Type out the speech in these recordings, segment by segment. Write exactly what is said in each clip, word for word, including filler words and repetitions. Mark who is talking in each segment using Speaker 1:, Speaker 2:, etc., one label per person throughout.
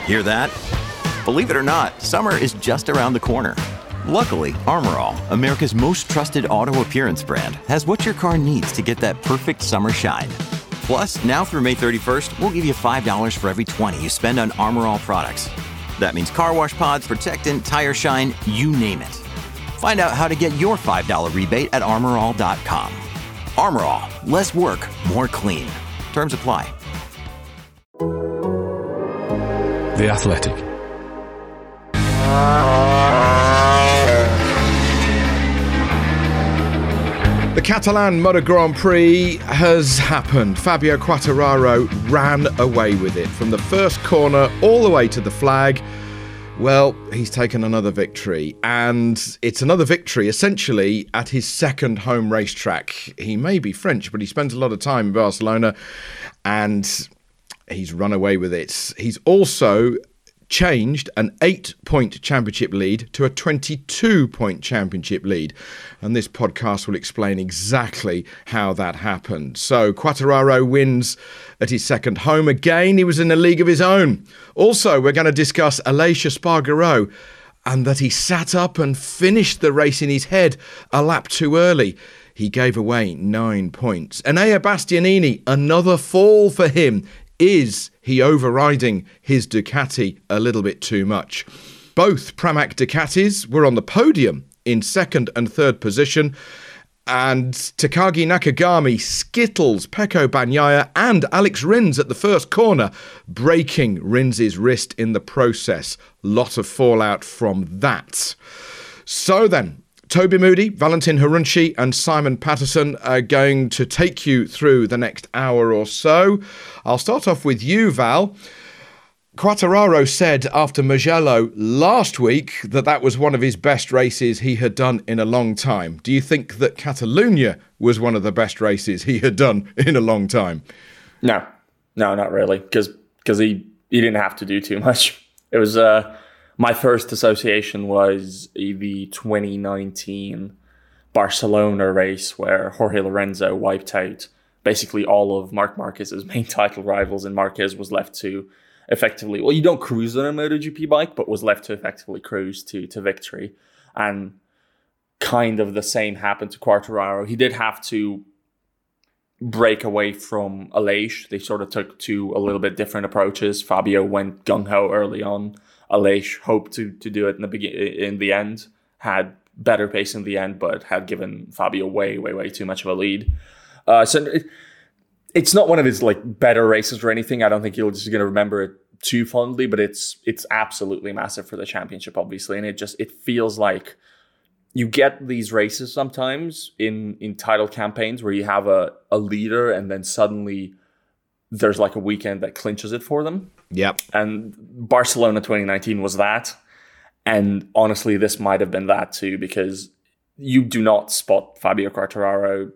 Speaker 1: Hear that? Believe it or not, summer is just around the corner. Luckily, Armor All, America's most trusted auto appearance brand, has what your car needs to get that perfect summer shine. Plus, now through May thirty-first, we'll give you five dollars for every twenty you spend on Armor All products. That means car wash pods, protectant, tire shine, you name it. Find out how to get your five dollars rebate at armor all dot com. Armor All, less work, more clean. Terms apply.
Speaker 2: The Athletic.
Speaker 3: The Catalan Motor Grand Prix has happened. Fabio Quartararo ran away with it from the first corner all the way to the flag. Well, he's taken another victory, and it's another victory essentially at his second home racetrack. He may be French, but he spent a lot of time in Barcelona, and he's run away with it. He's also changed an eight-point championship lead to a twenty-two-point championship lead. And this podcast will explain exactly how that happened. So Quartararo wins at his second home again. He was in a league of his own. Also, we're going to discuss Aleix Espargaro and that he sat up and finished the race in his head a lap too early. He gave away nine points. Enea Bastianini, another fall for him. Is he overriding his Ducati a little bit too much? Both Pramac Ducatis were on the podium in second and third position, and Takagi Nakagami skittles Pecco Bagnaia and Alex Rins at the first corner, breaking Rins' wrist in the process. Lot of fallout from that. So then, Toby Moody, Valentin Hurunci and Simon Patterson are going to take you through the next hour or so. I'll start off with you, Val. Quartararo said after Mugello last week that that was one of his best races he had done in a long time. Do you think that Catalunya was one of the best races he had done in a long time?
Speaker 4: No, no, not really, because because he, he didn't have to do too much. It was... Uh, My first association was the twenty nineteen Barcelona race where Jorge Lorenzo wiped out basically all of Marc Marquez's main title rivals, and Marquez was left to effectively, well, you don't cruise on a MotoGP bike, but was left to effectively cruise to, to victory. And kind of the same happened to Quartararo. He did have to break away from Aleix. They sort of took two a little bit different approaches. Fabio went gung-ho early on. Aleix hoped to to do it in the begin in the end, had better pace in the end, but had given Fabio way, way, way too much of a lead. Uh, so it, it's not one of his like better races or anything. I don't think you're just going to remember it too fondly, but it's it's absolutely massive for the championship, obviously. And it just it feels like you get these races sometimes in, in title campaigns where you have a, a leader and then suddenly there's like a weekend that clinches it for them.
Speaker 3: Yep.
Speaker 4: And Barcelona twenty nineteen was that. And honestly, this might have been that too, because you do not spot Fabio Quartararo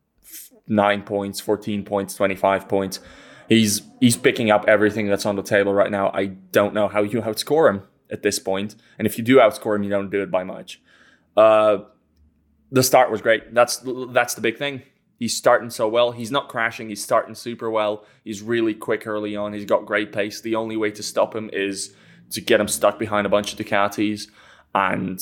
Speaker 4: nine points, fourteen points, twenty-five points. He's he's picking up everything that's on the table right now. I don't know how you outscore him at this point. And if you do outscore him, you don't do it by much. Uh, the start was great. That's that's the big thing. He's starting so well. He's not crashing. He's starting super well. He's really quick early on. He's got great pace. The only way to stop him is to get him stuck behind a bunch of Ducatis. And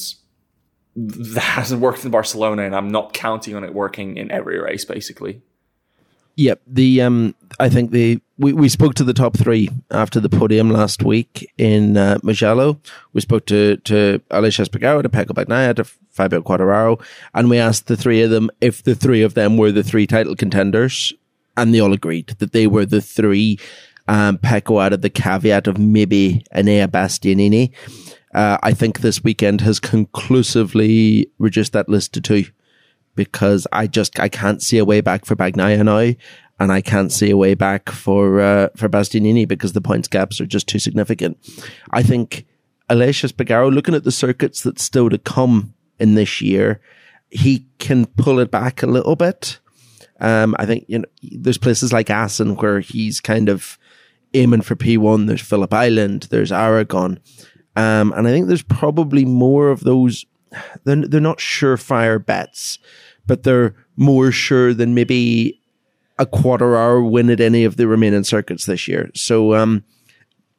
Speaker 4: that hasn't worked in Barcelona, and I'm not counting on it working in every race, basically.
Speaker 5: Yep. The um, I think the we, we spoke to the top three after the podium last week in uh, Mugello. We spoke to to Aleix Espargaro, to Pecco Bagnaia, to Fabio Quartararo, and we asked the three of them if the three of them were the three title contenders, and they all agreed that they were the three. Um, Pecco added the caveat of maybe Enea Bastianini. Uh, I think this weekend has conclusively reduced that list to two. Because I just I can't see a way back for Bagnaia now, and I can't see a way back for uh, for Bastianini because the points gaps are just too significant. I think Aleix Espargaro, looking at the circuits that's still to come in this year, he can pull it back a little bit. Um, I think you know there's places like Assen where he's kind of aiming for P one. There's Phillip Island, there's Aragon, um, and I think there's probably more of those. They're, they're not surefire bets, but they're more sure than maybe a Quartararo win at any of the remaining circuits this year. So um,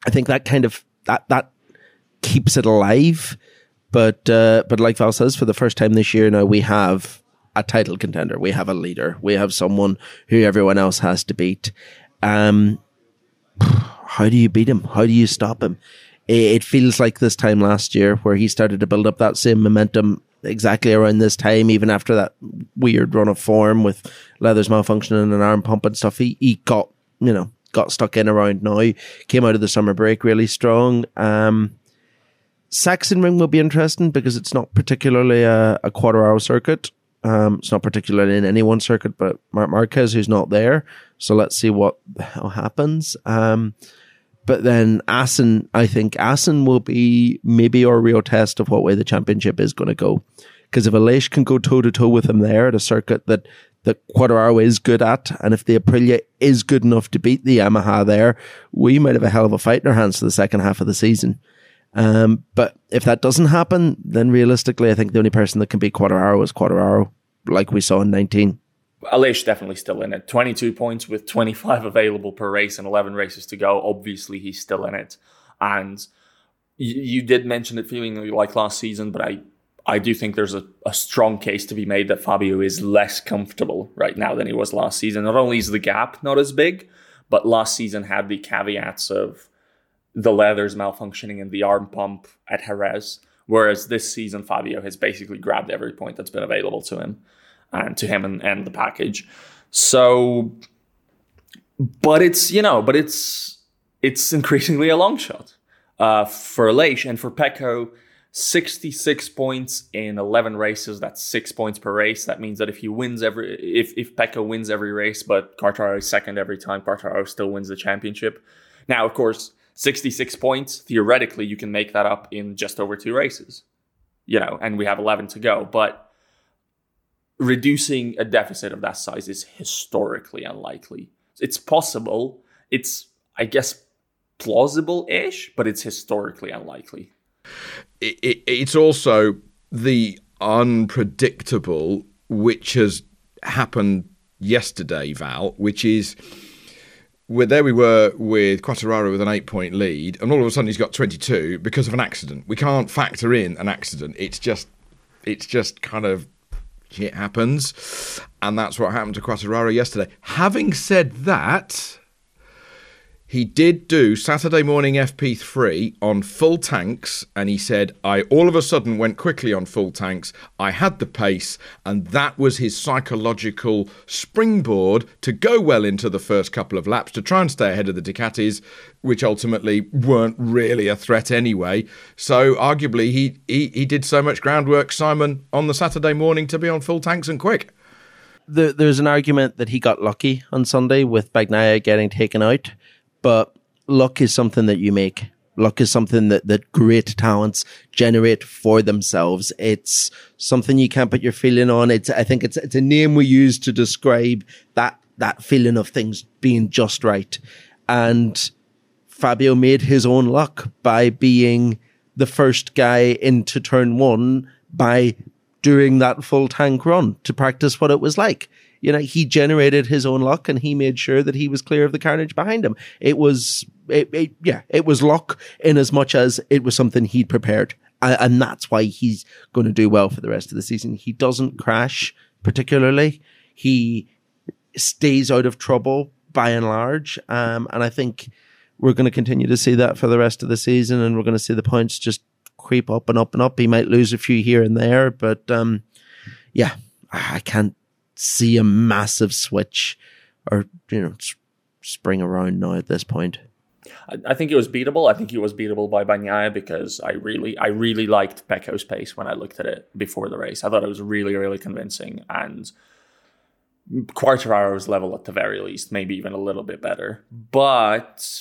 Speaker 5: I think that kind of that that keeps it alive. But uh, but like Val says, for the first time this year now, we have a title contender. We have a leader. We have someone who everyone else has to beat. Um, how do you beat him? How do you stop him? It feels like this time last year where he started to build up that same momentum exactly around this time, even after that weird run of form with Leathers malfunctioning and an arm pump and stuff. He, he got, you know, got stuck in around now. Came out of the summer break really strong. Um, Sachsenring will be interesting because it's not particularly a, a quarter-hour circuit. Um, it's not particularly in any one circuit, but Marc Marquez, who's not there. So let's see what the hell happens. Um, but then Assen, I think Assen will be maybe our real test of what way the championship is going to go. Because if Aleix can go toe-to-toe with him there at a circuit that that Quartararo is good at, and if the Aprilia is good enough to beat the Yamaha there, we might have a hell of a fight in our hands for the second half of the season. Um, but if that doesn't happen, then realistically, I think the only person that can beat Quartararo is Quartararo, like we saw in nineteen.
Speaker 4: Aleix definitely still in it. twenty-two points with twenty-five available per race and eleven races to go. Obviously, he's still in it. And you, you did mention it feeling like last season, but I, I do think there's a, a strong case to be made that Fabio is less comfortable right now than he was last season. Not only is the gap not as big, but last season had the caveats of the leathers malfunctioning and the arm pump at Jerez, whereas this season Fabio has basically grabbed every point that's been available to him and to him and, and the package. So, but it's, you know, but it's it's increasingly a long shot uh, for Aleix and for Pecco. sixty-six points in eleven races. That's six points per race. That means that if he wins every, if if Pecco wins every race, but Quartararo is second every time, Quartararo still wins the championship. Now, of course, sixty-six points, theoretically, you can make that up in just over two races, you know, and we have eleven to go. But reducing a deficit of that size is historically unlikely. It's possible. It's, I guess, plausible-ish, but it's historically unlikely.
Speaker 3: It, it, it's also the unpredictable, which has happened yesterday, Val, which is... Where there we were with Quartararo with an eight-point lead, and all of a sudden he's got twenty-two because of an accident. We can't factor in an accident. It's just, it's just kind of, it happens, and that's what happened to Quartararo yesterday. Having said that, he did do Saturday morning F P three on full tanks, and he said, I all of a sudden went quickly on full tanks. I had the pace, and that was his psychological springboard to go well into the first couple of laps to try and stay ahead of the Ducatis, which ultimately weren't really a threat anyway. So arguably, he, he, he did so much groundwork, Simon, on the Saturday morning to be on full tanks and quick.
Speaker 5: The, there's an argument that he got lucky on Sunday with Bagnaia getting taken out. But luck is something that you make. Luck is something that, that great talents generate for themselves. It's something you can't put your feeling on. It's, I think it's, it's a name we use to describe that, that feeling of things being just right. And Fabio made his own luck by being the first guy into turn one by doing that full tank run to practice what it was like. You know, he generated his own luck and he made sure that he was clear of the carnage behind him. It was, it, it, yeah, it was luck in as much as it was something he'd prepared. And, and that's why he's going to do well for the rest of the season. He doesn't crash particularly. He stays out of trouble by and large. Um, and I think we're going to continue to see that for the rest of the season. And we're going to see the points just creep up and up and up. He might lose a few here and there, but um, yeah, I can't see a massive switch or, you know, spring around now at this point.
Speaker 4: I think it was beatable. I think he was beatable by Bagnaia because I really, I really liked Pecco's pace when I looked at it before the race. I thought it was really, really convincing, and Quartararo's level at the very least, maybe even a little bit better. But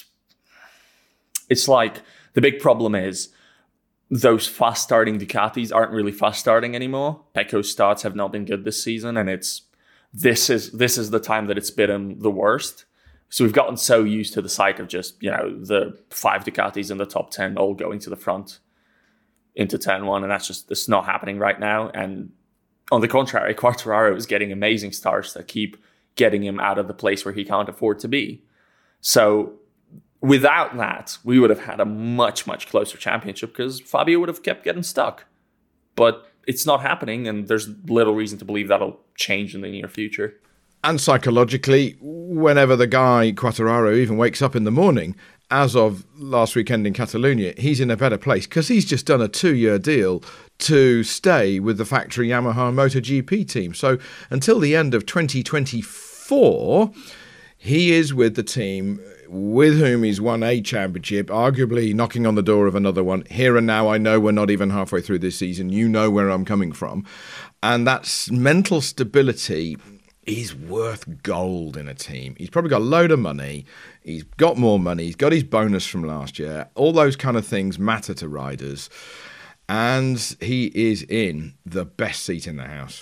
Speaker 4: it's like the big problem is those fast starting Ducatis aren't really fast starting anymore. Pecco's starts have not been good this season, and it's this is this is the time that it's been him the worst. So we've gotten so used to the sight of just, you know, the five Ducatis in the top ten all going to the front into turn one, and that's just it's not happening right now. And on the contrary, Quartararo is getting amazing starts that keep getting him out of the place where he can't afford to be. So without that, we would have had a much, much closer championship because Fabio would have kept getting stuck. But it's not happening, and there's little reason to believe that'll change in the near future.
Speaker 3: And psychologically, whenever the guy, Quartararo, even wakes up in the morning, as of last weekend in Catalonia, he's in a better place because he's just done a two-year deal to stay with the factory Yamaha MotoGP team. So until the end of twenty twenty-four, he is with the team with whom he's won a championship, arguably knocking on the door of another one. Here and now, I know we're not even halfway through this season. You know where I'm coming from. And that mental stability is worth gold in a team. He's probably got a load of money. He's got more money. He's got his bonus from last year. All those kind of things matter to riders. And he is in the best seat in the house.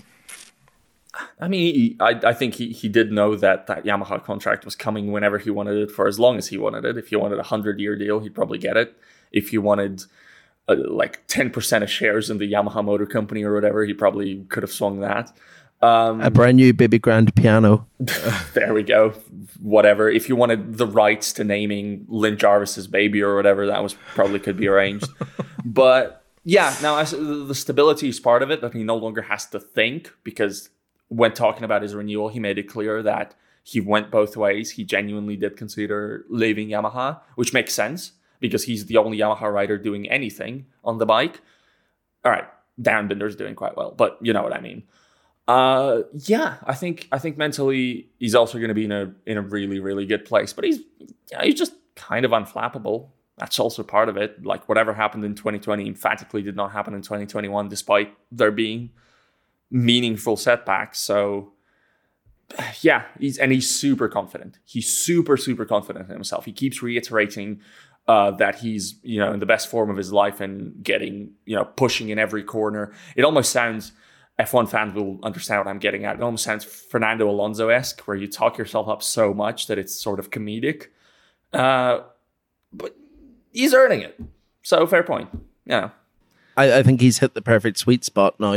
Speaker 4: I mean, he, I, I think he, he did know that that Yamaha contract was coming whenever he wanted it for as long as he wanted it. If he wanted a hundred-year deal, he'd probably get it. If he wanted uh, like ten percent of shares in the Yamaha Motor Company or whatever, he probably could have swung that. Um,
Speaker 5: a brand new baby grand piano.
Speaker 4: There we go. Whatever. If you wanted the rights to naming Lynn Jarvis's baby or whatever, that was probably could be arranged. But yeah, now as, the stability is part of it, that he no longer has to think, because when talking about his renewal, he made it clear that he went both ways. He genuinely did consider leaving Yamaha, which makes sense because he's the only Yamaha rider doing anything on the bike. All right, Darren Binder's doing quite well, but you know what I mean. Uh, yeah, I think I think mentally he's also going to be in a in a really really good place. But he's yeah, he's just kind of unflappable. That's also part of it. Like whatever happened in twenty twenty emphatically did not happen in twenty twenty-one, despite there being meaningful setbacks. So yeah, he's and he's super confident. He's super super confident in himself. He keeps reiterating uh, that he's you know in the best form of his life and getting you know pushing in every corner. It almost sounds. F one fans will understand what I'm getting at. It almost sounds Fernando Alonso-esque, where you talk yourself up so much that it's sort of comedic. Uh, but he's earning it. So fair point. Yeah.
Speaker 5: I, I think he's hit the perfect sweet spot now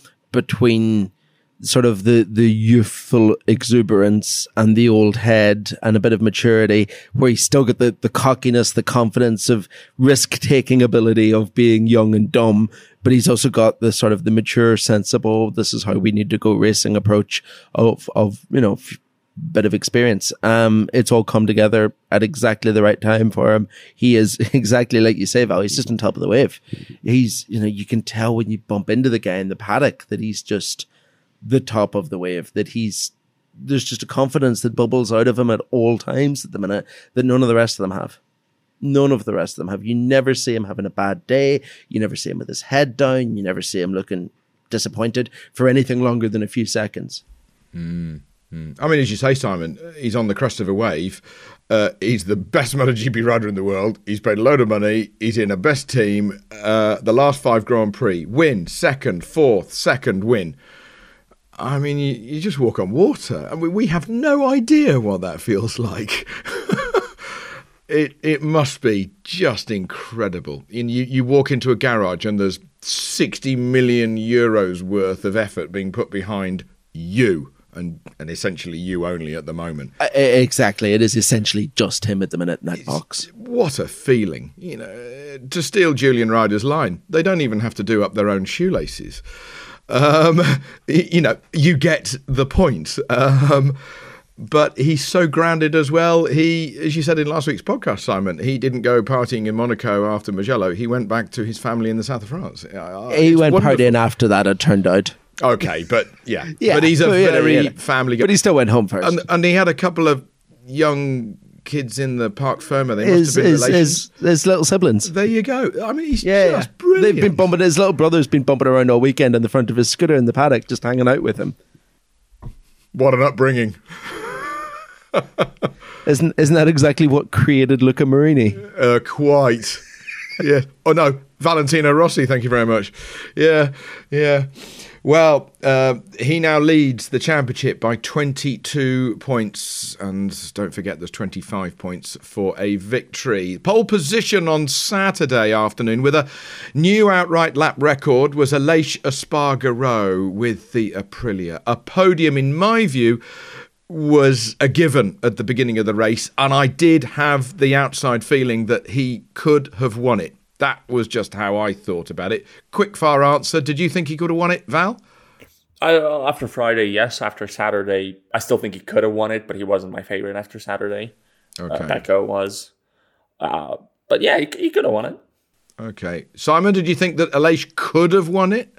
Speaker 5: between sort of the, the youthful exuberance and the old head and a bit of maturity, where he's still got the, the cockiness, the confidence of risk-taking ability of being young and dumb, but he's also got the sort of the mature, sensible, this is how we need to go racing approach of, of you know, f- bit of experience. Um, it's all come together at exactly the right time for him. He is exactly like you say, Val, he's just on top of the wave. He's, you know, you can tell when you bump into the guy in the paddock that he's just the top of the wave, that he's, there's just a confidence that bubbles out of him at all times at the minute that none of the rest of them have. None of the rest of them have. You never see him having a bad day. You never see him with his head down. You never see him looking disappointed for anything longer than a few seconds.
Speaker 3: Mm, mm. I mean, as you say, Simon, he's on the crest of a wave. Uh, he's the best MotoGP rider in the world. He's paid a load of money. He's in a best team. Uh, the last five Grand Prix, win, second, fourth, second, win. I mean, you, you just walk on water. I mean, we have no idea what that feels like. it it must be just incredible. And you, you walk into a garage and there's sixty million euros worth of effort being put behind you, and, and essentially you only at the moment.
Speaker 5: Uh, exactly. It is essentially just him at the minute in that
Speaker 3: it's,
Speaker 5: box.
Speaker 3: What a feeling. You know, to steal Julian Ryder's line, they don't even have to do up their own shoelaces. Um, you know, you get the point. Um, but he's so grounded as well. He, as you said in last week's podcast, Simon, he didn't go partying in Monaco after Mugello. He went back to his family in the south of France.
Speaker 5: He
Speaker 3: it's
Speaker 5: went
Speaker 3: wonderful.
Speaker 5: partying after that, it turned out.
Speaker 3: Okay, but yeah.
Speaker 5: yeah
Speaker 3: but he's a
Speaker 5: yeah,
Speaker 3: very
Speaker 5: yeah, yeah.
Speaker 3: family guy.
Speaker 5: But he still went home first.
Speaker 3: And, and he had a couple of young kids in the Parc Fermé. They must
Speaker 5: his,
Speaker 3: have been
Speaker 5: his,
Speaker 3: relations.
Speaker 5: his, his little siblings.
Speaker 3: There you go. I mean, he's
Speaker 5: Yeah,
Speaker 3: just
Speaker 5: yeah.
Speaker 3: brilliant.
Speaker 5: They've been bumping. His little brother's been bumping around all weekend in the front of his scooter in the paddock, just hanging out with him.
Speaker 3: What an upbringing.
Speaker 5: Isn't isn't that exactly what created Luca Marini?
Speaker 3: Uh, quite. Yeah. Oh, no. Valentino Rossi, thank you very much. Yeah, yeah. Well, uh, he now leads the championship by twenty-two points. And don't forget, there's twenty-five points for a victory. Pole position on Saturday afternoon with a new outright lap record was Aleix Espargaro with the Aprilia. A podium, in my view, was a given at the beginning of the race, and I did have the outside feeling that he could have won it. That was just how I thought about it. Quick fire answer. Did you think he could have won it, Val?
Speaker 4: I, uh, after Friday, yes. After Saturday, I still think he could have won it, but he wasn't my favorite after Saturday. Okay. Uh, Pecco was. Uh, but yeah, he, he could have won it.
Speaker 3: Okay. Simon, did you think that Aleix could have won it?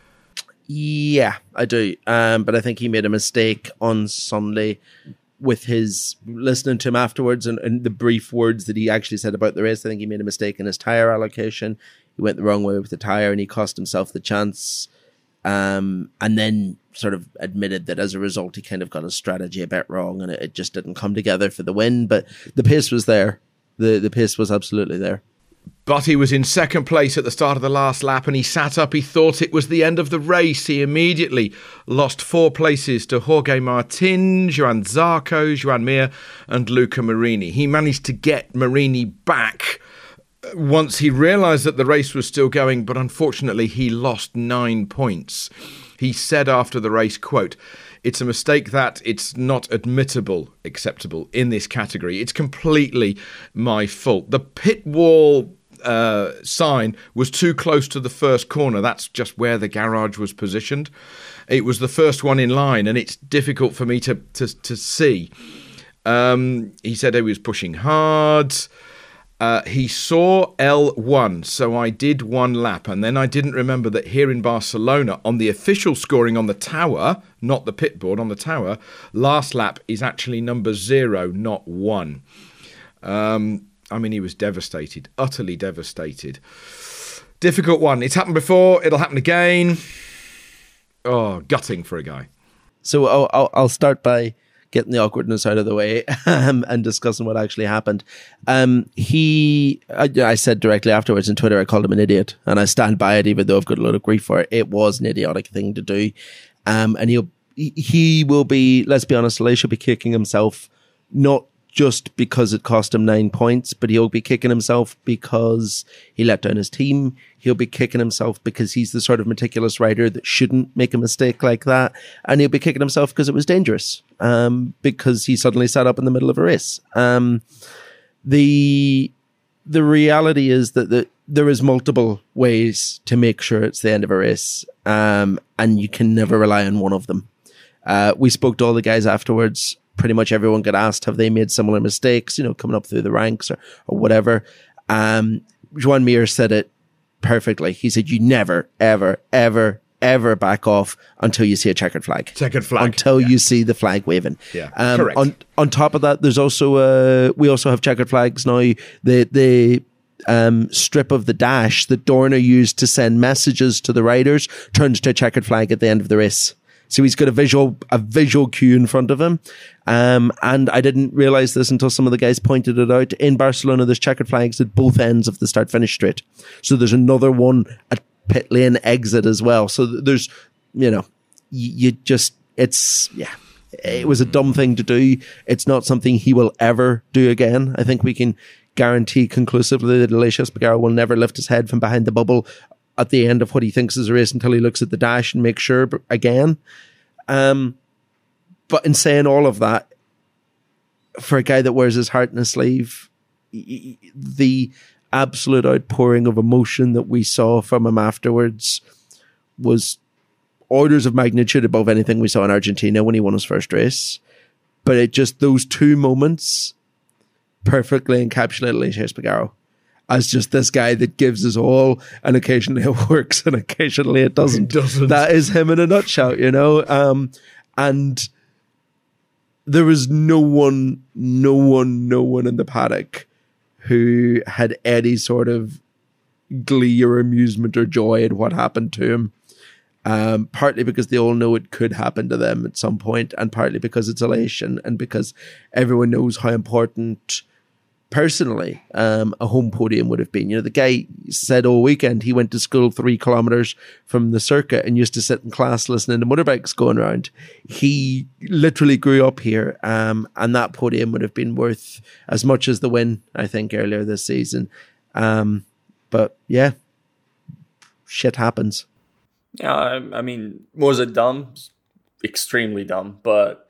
Speaker 5: Yeah, I do. Um, but I think he made a mistake on Sunday with his listening to him afterwards and, and the brief words that he actually said about the race. I think he made a mistake in his tyre allocation. He went the wrong way with the tyre and he cost himself the chance. Um, and then sort of admitted that as a result, he kind of got his strategy a bit wrong and it, it just didn't come together for the win. But the pace was there. The, the pace was absolutely there.
Speaker 3: But he was in second place at the start of the last lap and he sat up. He thought it was the end of the race. He immediately lost four places to Jorge Martin, Joan Zarco, Joan Mir and Luca Marini. He managed to get Marini back once he realised that the race was still going, but unfortunately he lost nine points. He said after the race, quote, "It's a mistake that it's not admittable, acceptable in this category. It's completely my fault. The pit wall uh, sign was too close to the first corner. That's just where the garage was positioned. It was the first one in line and it's difficult for me to, to, to see." Um, he said he was pushing hard. Uh, he saw L one, so I did one lap, and then I didn't remember that here in Barcelona, on the official scoring on the tower, not the pit board, on the tower, last lap is actually number zero, not one. Um, I mean, he was devastated, utterly devastated. Difficult one. It's happened before, it'll happen again. Oh, gutting for a guy.
Speaker 5: So I'll, I'll start by getting the awkwardness out of the way um, and discussing what actually happened. Um, he, I, I said directly afterwards on Twitter, I called him an idiot, and I stand by it, even though I've got a lot of grief for it. It was an idiotic thing to do, um, and he'll he will be. Let's be honest, Aleix will be kicking himself, not just because it cost him nine points, but he'll be kicking himself because he let down his team. He'll be kicking himself because he's the sort of meticulous rider that shouldn't make a mistake like that. And he'll be kicking himself because it was dangerous, um, because he suddenly sat up in the middle of a race. Um, the, the reality is that the, there is multiple ways to make sure it's the end of a race. Um, and you can never rely on one of them. Uh, we spoke to all the guys afterwards. Pretty much everyone got asked, have they made similar mistakes, you know, coming up through the ranks or, or whatever. Um, Joan Mir said it perfectly. He said, you never, ever, ever, ever back off until you see a checkered flag.
Speaker 3: Checkered flag.
Speaker 5: Until
Speaker 3: yeah.
Speaker 5: you see the flag waving.
Speaker 3: Yeah,
Speaker 5: um,
Speaker 3: correct.
Speaker 5: On, on top of that, there's also, uh, we also have checkered flags now. The, the, um, strip of the dash that Dorna used to send messages to the riders turns to a checkered flag at the end of the race. So he's got a visual, a visual cue in front of him. Um, and I didn't realize this until some of the guys pointed it out. In Barcelona, there's checkered flags at both ends of the start-finish straight. So there's another one at pit lane exit as well. So there's, you know, you, you just, it's, yeah, it was a dumb thing to do. It's not something he will ever do again. I think we can guarantee conclusively that Aleix Espargaro will never lift his head from behind the bubble at the end of what he thinks is a race until he looks at the dash and makes sure again. Um, but in saying all of that, for a guy that wears his heart in his sleeve, the absolute outpouring of emotion that we saw from him afterwards was orders of magnitude above anything we saw in Argentina when he won his first race. But it just, those two moments perfectly encapsulate Aleix Espargaro as just this guy that gives us all, and occasionally it works and occasionally it doesn't.
Speaker 3: It doesn't.
Speaker 5: That is him in a nutshell, you know? Um, and there was no one, no one, no one in the paddock who had any sort of glee or amusement or joy at what happened to him. Um, partly because they all know it could happen to them at some point, and partly because it's Aleix, and, and because everyone knows how important personally um, a home podium would have been. You know, the guy said all weekend he went to school three kilometers from the circuit and used to sit in class listening to motorbikes going around. He literally grew up here, um, and that podium would have been worth as much as the win, I think, earlier this season. Um, but yeah, shit happens.
Speaker 4: Yeah, I, I mean, was it dumb? Extremely dumb. But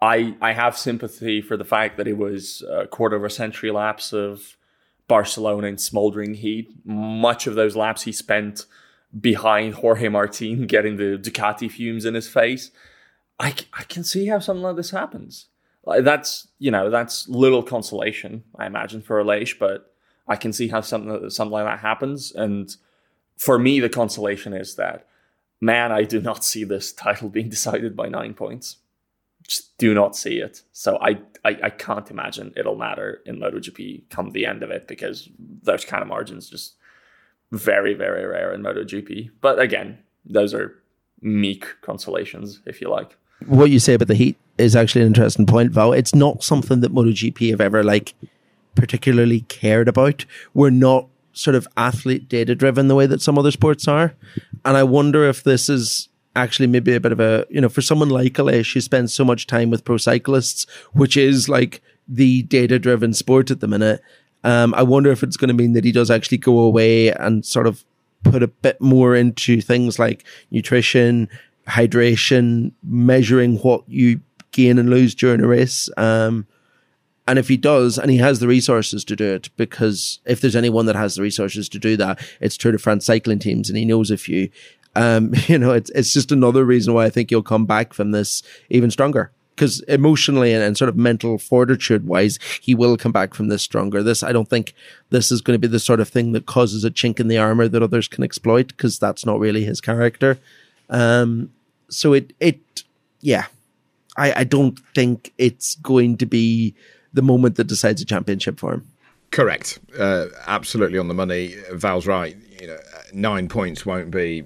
Speaker 4: I, I have sympathy for the fact that it was a quarter of a century lapse of Barcelona in smoldering heat. Much of those laps he spent behind Jorge Martin, getting the Ducati fumes in his face. I, I can see how something like this happens. Like that's, you know, that's little consolation, I imagine, for Aleix, but I can see how something, something like that happens. And for me, the consolation is that, man, I do not see this title being decided by nine points. Just do not see it. So I, I, I can't imagine it'll matter in MotoGP come the end of it, because those kind of margins just very, very rare in MotoGP. But again, those are meek consolations, if you like.
Speaker 5: What you say about the heat is actually an interesting point, Val. It's not something that MotoGP have ever like particularly cared about. We're not sort of athlete data driven the way that some other sports are. And I wonder if this is actually maybe a bit of a, you know, for someone like Aleix who spends so much time with pro cyclists, which is like the data driven sport at the minute. Um, I wonder if it's going to mean that he does actually go away and sort of put a bit more into things like nutrition, hydration, measuring what you gain and lose during a race. Um, and if he does, and he has the resources to do it, because if there's anyone that has the resources to do that, it's Tour de France cycling teams, and he knows a few. Um, you know, it's it's just another reason why I think he'll come back from this even stronger. Because emotionally and, and sort of mental fortitude wise, he will come back from this stronger. This, I don't think this is going to be the sort of thing that causes a chink in the armor that others can exploit, because that's not really his character. Um, so it, it, yeah, I, I don't think it's going to be the moment that decides a championship for him.
Speaker 3: Correct. Uh, absolutely on the money. Val's right. You know, nine points won't be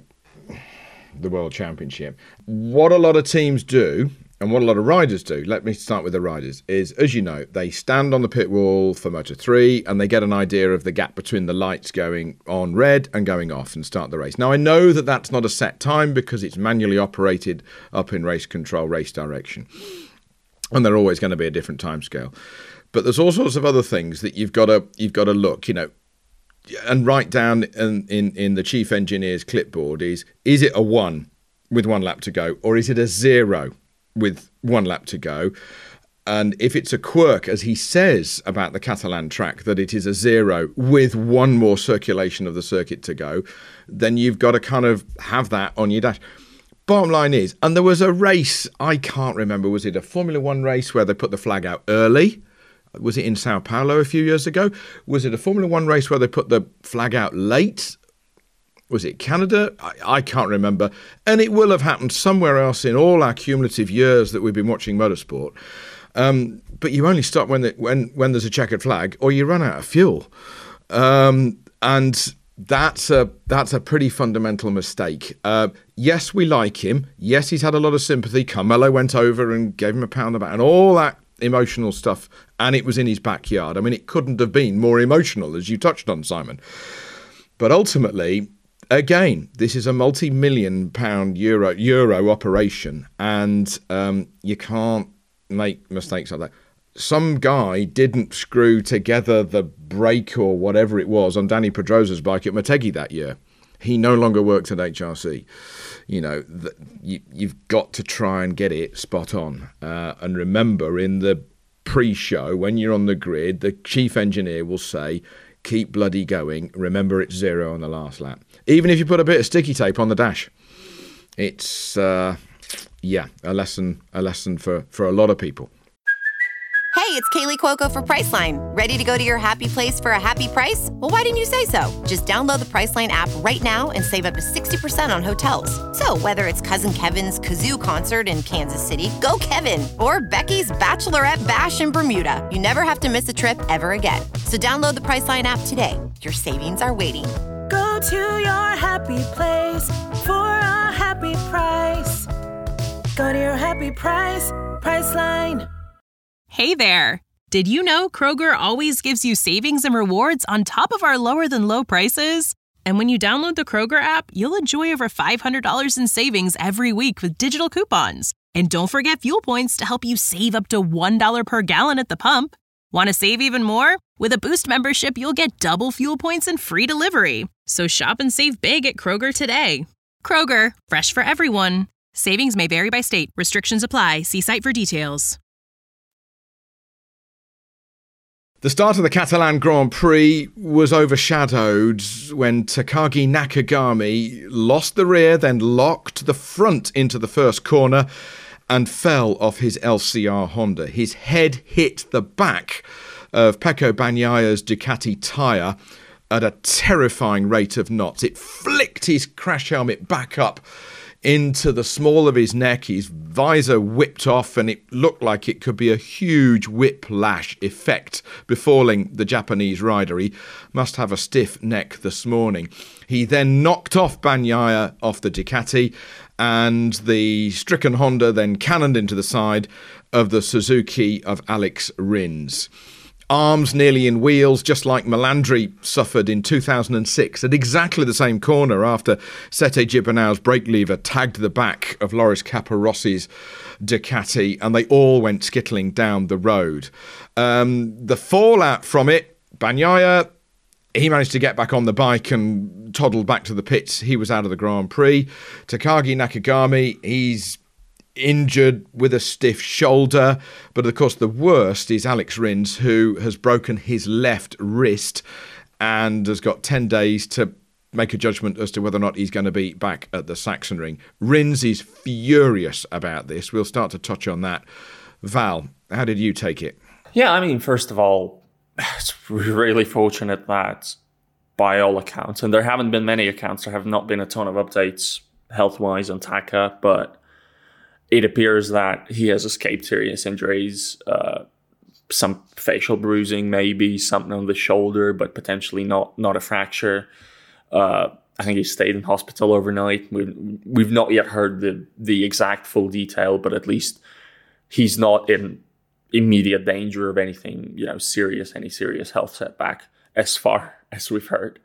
Speaker 3: the World Championship. What a lot of teams do, and what a lot of riders do, let me start with the riders, is, as you know, they stand on the pit wall for Moto three and they get an idea of the gap between the lights going on red and going off and start the race. Now, I know that that's not a set time because it's manually operated up in race control, race direction. And they're always going to be a different time scale. But there's all sorts of other things that you've got to you've got to look, you know, and write down in, in, in the chief engineer's clipboard is, is it a one with one lap to go, or is it a zero with one lap to go? And if it's a quirk, as he says about the Catalan track, that it is a zero with one more circulation of the circuit to go, then you've got to kind of have that on your dash. Bottom line is, and there was a race, I can't remember, was it a Formula One race where they put the flag out early? Was it in Sao Paulo a few years ago? Was it a Formula One race where they put the flag out late? Was it Canada? I, I can't remember. And it will have happened somewhere else in all our cumulative years that we've been watching motorsport. Um, but you only stop when, the, when when there's a checkered flag, or you run out of fuel. Um, and that's a that's a pretty fundamental mistake. Uh, yes, we like him. Yes, he's had a lot of sympathy. Carmelo went over and gave him a pound about and all that emotional stuff, and it was in his backyard. I mean, it couldn't have been more emotional, as you touched on, Simon. But ultimately, again, this is a multi-million pound euro euro operation, and um, you can't make mistakes like that. Some guy didn't screw together the brake or whatever it was on Danny Pedrosa's bike at Motegi that year. He no longer works at H R C. You know, the, you, you've got to try and get it spot on. Uh, and remember, in the pre-show, when you're on the grid, the chief engineer will say, keep bloody going. Remember, it's zero on the last lap. Even if you put a bit of sticky tape on the dash. It's, uh, yeah, a lesson a lesson for, for a lot of people.
Speaker 6: Hey, it's Kaylee Cuoco for Priceline. Ready to go to your happy place for a happy price? Well, why didn't you say so? Just download the Priceline app right now and save up to sixty percent on hotels. So whether it's Cousin Kevin's Kazoo Concert in Kansas City, go Kevin, or Becky's Bachelorette Bash in Bermuda, you never have to miss a trip ever again. So download the Priceline app today. Your savings are waiting.
Speaker 7: Go to your happy place for a happy price. Go to your happy price, Priceline.
Speaker 8: Hey there! Did you know Kroger always gives you savings and rewards on top of our lower-than-low prices? And when you download the Kroger app, you'll enjoy over five hundred dollars in savings every week with digital coupons. And don't forget fuel points to help you save up to one dollar per gallon at the pump. Want to save even more? With a Boost membership, you'll get double fuel points and free delivery. So shop and save big at Kroger today. Kroger, fresh for everyone. Savings may vary by state. Restrictions apply. See site for details.
Speaker 3: The start of the Catalan Grand Prix was overshadowed when Takagi Nakagami lost the rear, then locked the front into the first corner and fell off his L C R Honda. His head hit the back of Pecco Bagnaya's Ducati tyre at a terrifying rate of knots. It flicked his crash helmet back up into the small of his neck. His visor whipped off and it looked like it could be a huge whiplash effect befalling the Japanese rider. He must have a stiff neck this morning. He then knocked off Bagnaia off the Ducati, and the stricken Honda then cannoned into the side of the Suzuki of Alex Rins. Arms nearly in wheels, just like Melandri suffered in two thousand six at exactly the same corner after Sete Gibernau's brake lever tagged the back of Loris Caporossi's Ducati, and they all went skittling down the road. Um, the fallout from it, Bagnaia, he managed to get back on the bike and toddled back to the pits. He was out of the Grand Prix. Takagi Nakagami, he's injured with a stiff shoulder, but of course the worst is Alex Rins, who has broken his left wrist and has got ten days to make a judgment as to whether or not he's going to be back at the Sachsenring. Rins is furious about this. We'll start to touch on that. Val, how did you take it?
Speaker 4: Yeah, I mean, first of all, it's really fortunate that by all accounts, and there haven't been many accounts, there have not been a ton of updates health-wise on Taka, but it appears that he has escaped serious injuries, uh, some facial bruising, maybe something on the shoulder, but potentially not not a fracture. Uh, I think he stayed in hospital overnight. We've, we've not yet heard the, the exact full detail, but at least he's not in immediate danger of anything, you know, serious, any serious health setback, as far as we've heard.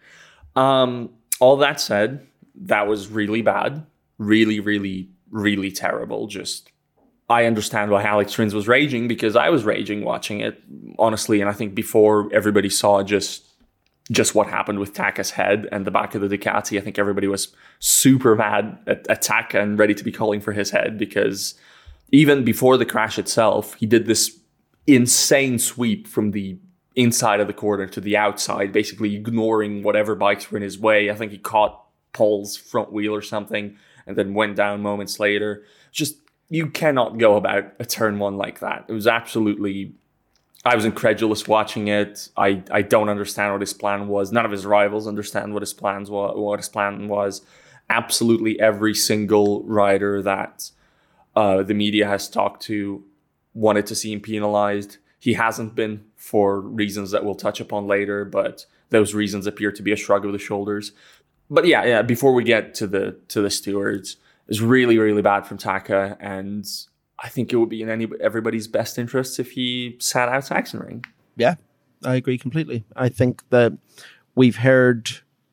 Speaker 4: Um, all that said, that was really bad, really, really really terrible. Just, I understand why Alex Rins was raging, because I was raging watching it, honestly. And I think before everybody saw just just what happened with Taka's head and the back of the Ducati, I think everybody was super mad at, at Taka and ready to be calling for his head, because even before the crash itself, he did this insane sweep from the inside of the corner to the outside, basically ignoring whatever bikes were in his way. I think he caught Paul's front wheel or something, and then went down moments later. Just, you cannot go about a turn one like that. It was absolutely, I was incredulous watching it. I, I don't understand what his plan was. None of his rivals understand what his plans wa- what his plan was. Absolutely every single rider that uh, the media has talked to wanted to see him penalized. He hasn't been, for reasons that we'll touch upon later, but those reasons appear to be a shrug of the shoulders. But yeah, yeah. Before we get to the to the stewards, it's really, really bad from Taka, and I think it would be in any everybody's best interests if he sat out Sachsenring.
Speaker 5: Yeah, I agree completely. I think that we've heard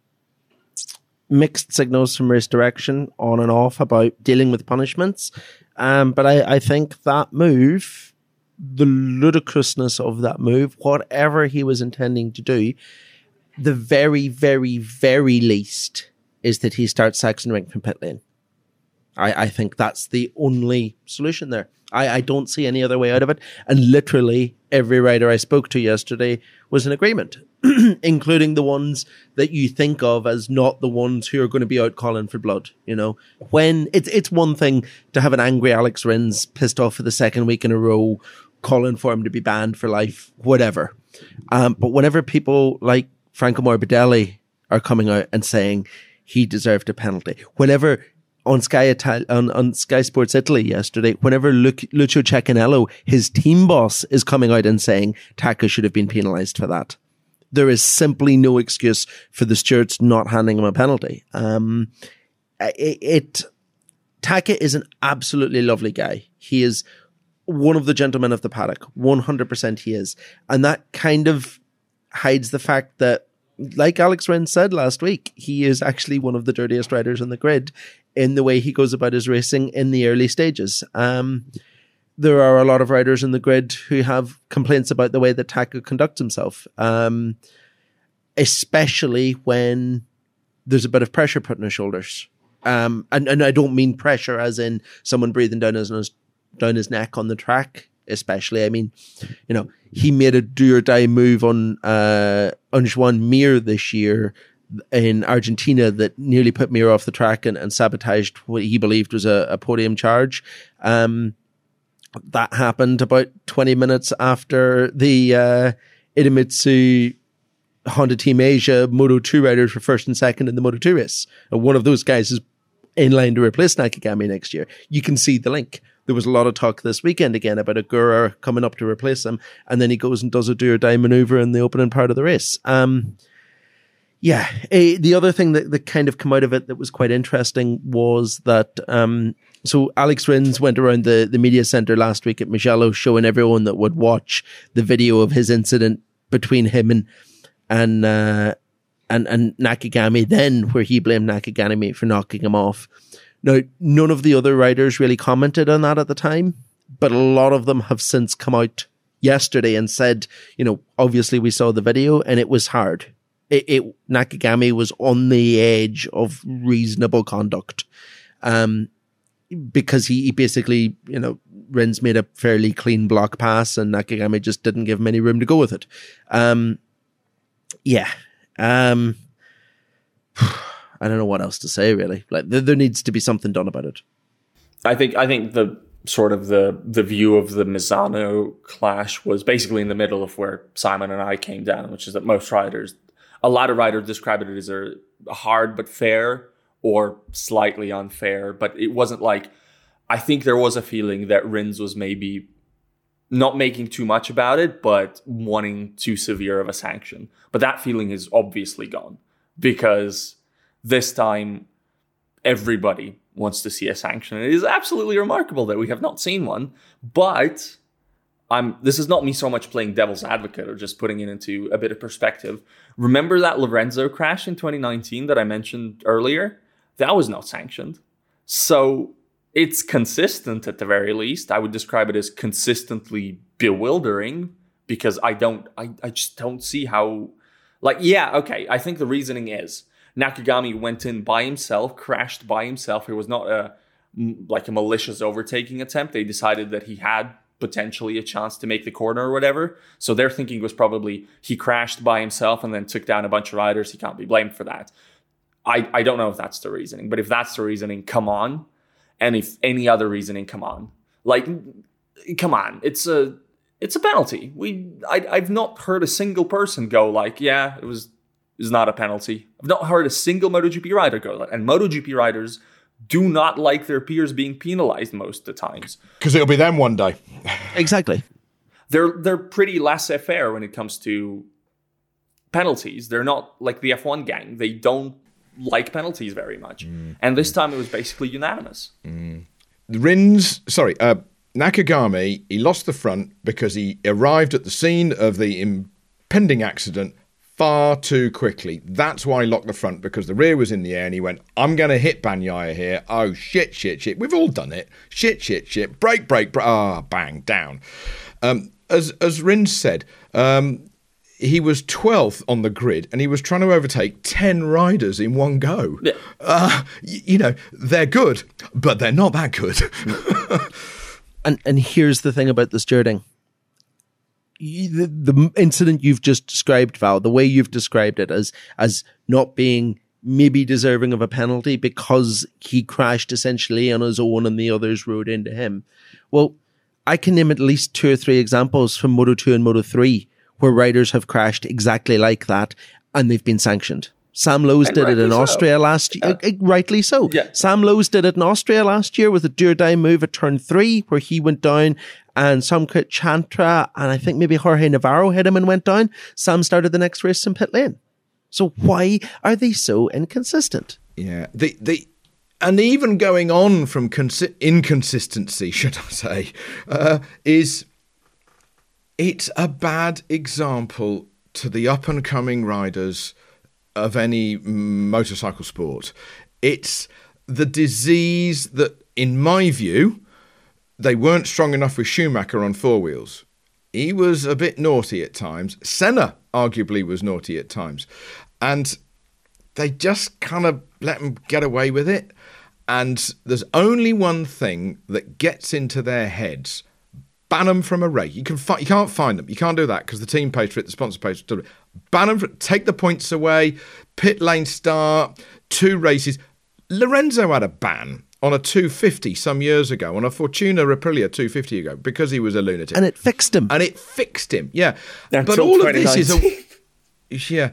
Speaker 5: mixed signals from race direction on and off about dealing with punishments, um, but I, I think that move, the ludicrousness of that move, whatever he was intending to do, the very, very, very least is that he starts Sachsenring from pit lane. I, I think that's the only solution there. I, I don't see any other way out of it. And literally every rider I spoke to yesterday was in agreement, including the ones that you think of as not the ones who are going to be out calling for blood. You know, when it's it's one thing to have an angry Alex Rins pissed off for the second week in a row, calling for him to be banned for life, whatever. Um, but whenever people like Franco Morbidelli are coming out and saying he deserved a penalty, whenever on Sky Ital- on, on Sky Sports Italy yesterday, whenever Lu- Lucio Cecchinello, his team boss, is coming out and saying Taka should have been penalised for that, there is simply no excuse for the stewards not handing him a penalty. Um, it, it Taka is an absolutely lovely guy. He is one of the gentlemen of the paddock. one hundred percent he is. And that kind of hides the fact that, like Alex Rins said last week, he is actually one of the dirtiest riders on the grid in the way he goes about his racing in the early stages. Um, there are a lot of riders in the grid who have complaints about the way that Taka conducts himself, um, especially when there's a bit of pressure put on his shoulders. Um, and, and I don't mean pressure as in someone breathing down his nose, down his neck on the track. especially. I mean, you know, he made a do or die move on uh, on Joan Mir this year in Argentina that nearly put Mir off the track and, and sabotaged what he believed was a, a podium charge. Um, that happened about twenty minutes after the uh, Idemitsu Honda Team Asia Moto two riders were first and second in the Moto two race. And one of those guys is in line to replace Nakagami next year. You can see the link. There was a lot of talk this weekend again about Agura coming up to replace him, and then he goes and does a do or die maneuver in the opening part of the race. Um, yeah, a, the other thing that, that kind of came out of it that was quite interesting was that um, so Alex Rins went around the, the media center last week at Mugello showing everyone that would watch the video of his incident between him and and uh, and and Nakagami, then where he blamed Nakagami for knocking him off. Now, none of the other riders really commented on that at the time, but a lot of them have since come out yesterday and said, you know, obviously we saw the video and it was hard. It, it Nakagami was on the edge of reasonable conduct, um, because he, he basically, you know, Rins made a fairly clean block pass and Nakagami just didn't give him any room to go with it. Um, yeah. Um, I don't know what else to say, really. Like there, there needs to be something done about it.
Speaker 4: I think I think the sort of the the view of the Misano clash was basically in the middle of where Simon and I came down, which is that most riders, a lot of riders describe it as a hard but fair or slightly unfair, but it wasn't like, I think there was a feeling that Rins was maybe not making too much about it, but wanting too severe of a sanction. But that feeling is obviously gone because this time, everybody wants to see a sanction. It is absolutely remarkable that we have not seen one. But I'm. This is not me so much playing devil's advocate or just putting it into a bit of perspective. Remember that Lorenzo crash in twenty nineteen that I mentioned earlier? That was not sanctioned. So it's consistent at the very least. I would describe it as consistently bewildering because I don't. I, I just don't see how. Like, yeah, okay. I think the reasoning is Nakagami went in by himself, crashed by himself. It was not a like a malicious overtaking attempt. They decided that he had potentially a chance to make the corner or whatever. So their thinking was probably he crashed by himself and then took down a bunch of riders. He can't be blamed for that. I, I don't know if that's the reasoning, but if that's the reasoning, come on. And if any other reasoning, come on. Like, come on. It's a it's a penalty. We I, I've not heard a single person go like, yeah, it was is not a penalty. I've not heard a single MotoGP rider go that. And MotoGP riders do not like their peers being penalized most of the times.
Speaker 3: Because it'll be them one day.
Speaker 5: Exactly.
Speaker 4: They're they're pretty laissez-faire when it comes to penalties. They're not like the F one gang. They don't like penalties very much. Mm. And this time it was basically unanimous.
Speaker 3: Mm. Rins, sorry, uh, Nakagami, he lost the front because he arrived at the scene of the impending accident far too quickly. That's why he locked the front, because the rear was in the air and he went, I'm going to hit Bagnaia here. Oh, shit, shit, shit. We've all done it. Shit, shit, shit. Brake, brake, brake. Ah, bang, down. Um, as as Rins said, um, he was twelfth on the grid and he was trying to overtake ten riders in one go. Yeah. Uh, y- you know, they're good, but they're not that good.
Speaker 5: and and here's the thing about the stewarding. The, the incident you've just described, Val, the way you've described it as as not being maybe deserving of a penalty because he crashed essentially on his own and the others rode into him. Well, I can name at least two or three examples from Moto two and Moto three where riders have crashed exactly like that and they've been sanctioned. Sam Lowes did it in so. Austria last year. Uh, rightly so. Yeah. Sam Lowes did it in Austria last year with a do or die move at turn three where he went down and Samkut Chantra and I think maybe Jorge Navarro hit him and went down. Sam started the next race in pit lane. So why are they so inconsistent?
Speaker 3: Yeah. The, the, and even going on from consi- inconsistency, should I say, uh, is it's a bad example to the up-and-coming riders of any motorcycle sport. It's the disease that, in my view, they weren't strong enough with Schumacher on four wheels. He was a bit naughty at times. Senna arguably was naughty at times. And they just kind of let him get away with it. And there's only one thing that gets into their heads ban them from a race. You can fi- you can't find them. You can't do that because the team pays for it, the sponsor pays for it. Ban them. For, take the points away. Pit lane start. Two races. Lorenzo had a ban on a two fifty some years ago, on a Fortuna Aprilia two fifty ago, because he was a lunatic.
Speaker 5: And it fixed him.
Speaker 3: And it fixed him, yeah.
Speaker 4: Until
Speaker 3: but all of this is... A, yeah.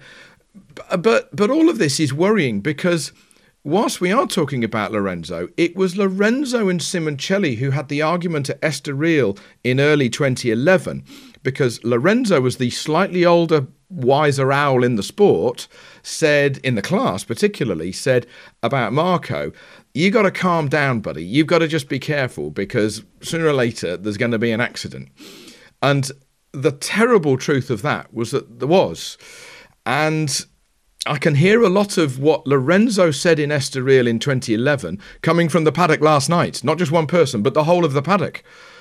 Speaker 3: But, but all of this is worrying because whilst we are talking about Lorenzo, it was Lorenzo and Simoncelli who had the argument at Estoril in early twenty eleven, because Lorenzo was the slightly older, wiser owl in the sport, said, in the class particularly, said about Marco, you got to calm down, buddy. You've got to just be careful because sooner or later there's going to be an accident. And the terrible truth of that was that there was. And I can hear a lot of what Lorenzo said in Estoril in twenty eleven coming from the paddock last night. Not just one person, but the whole of the paddock.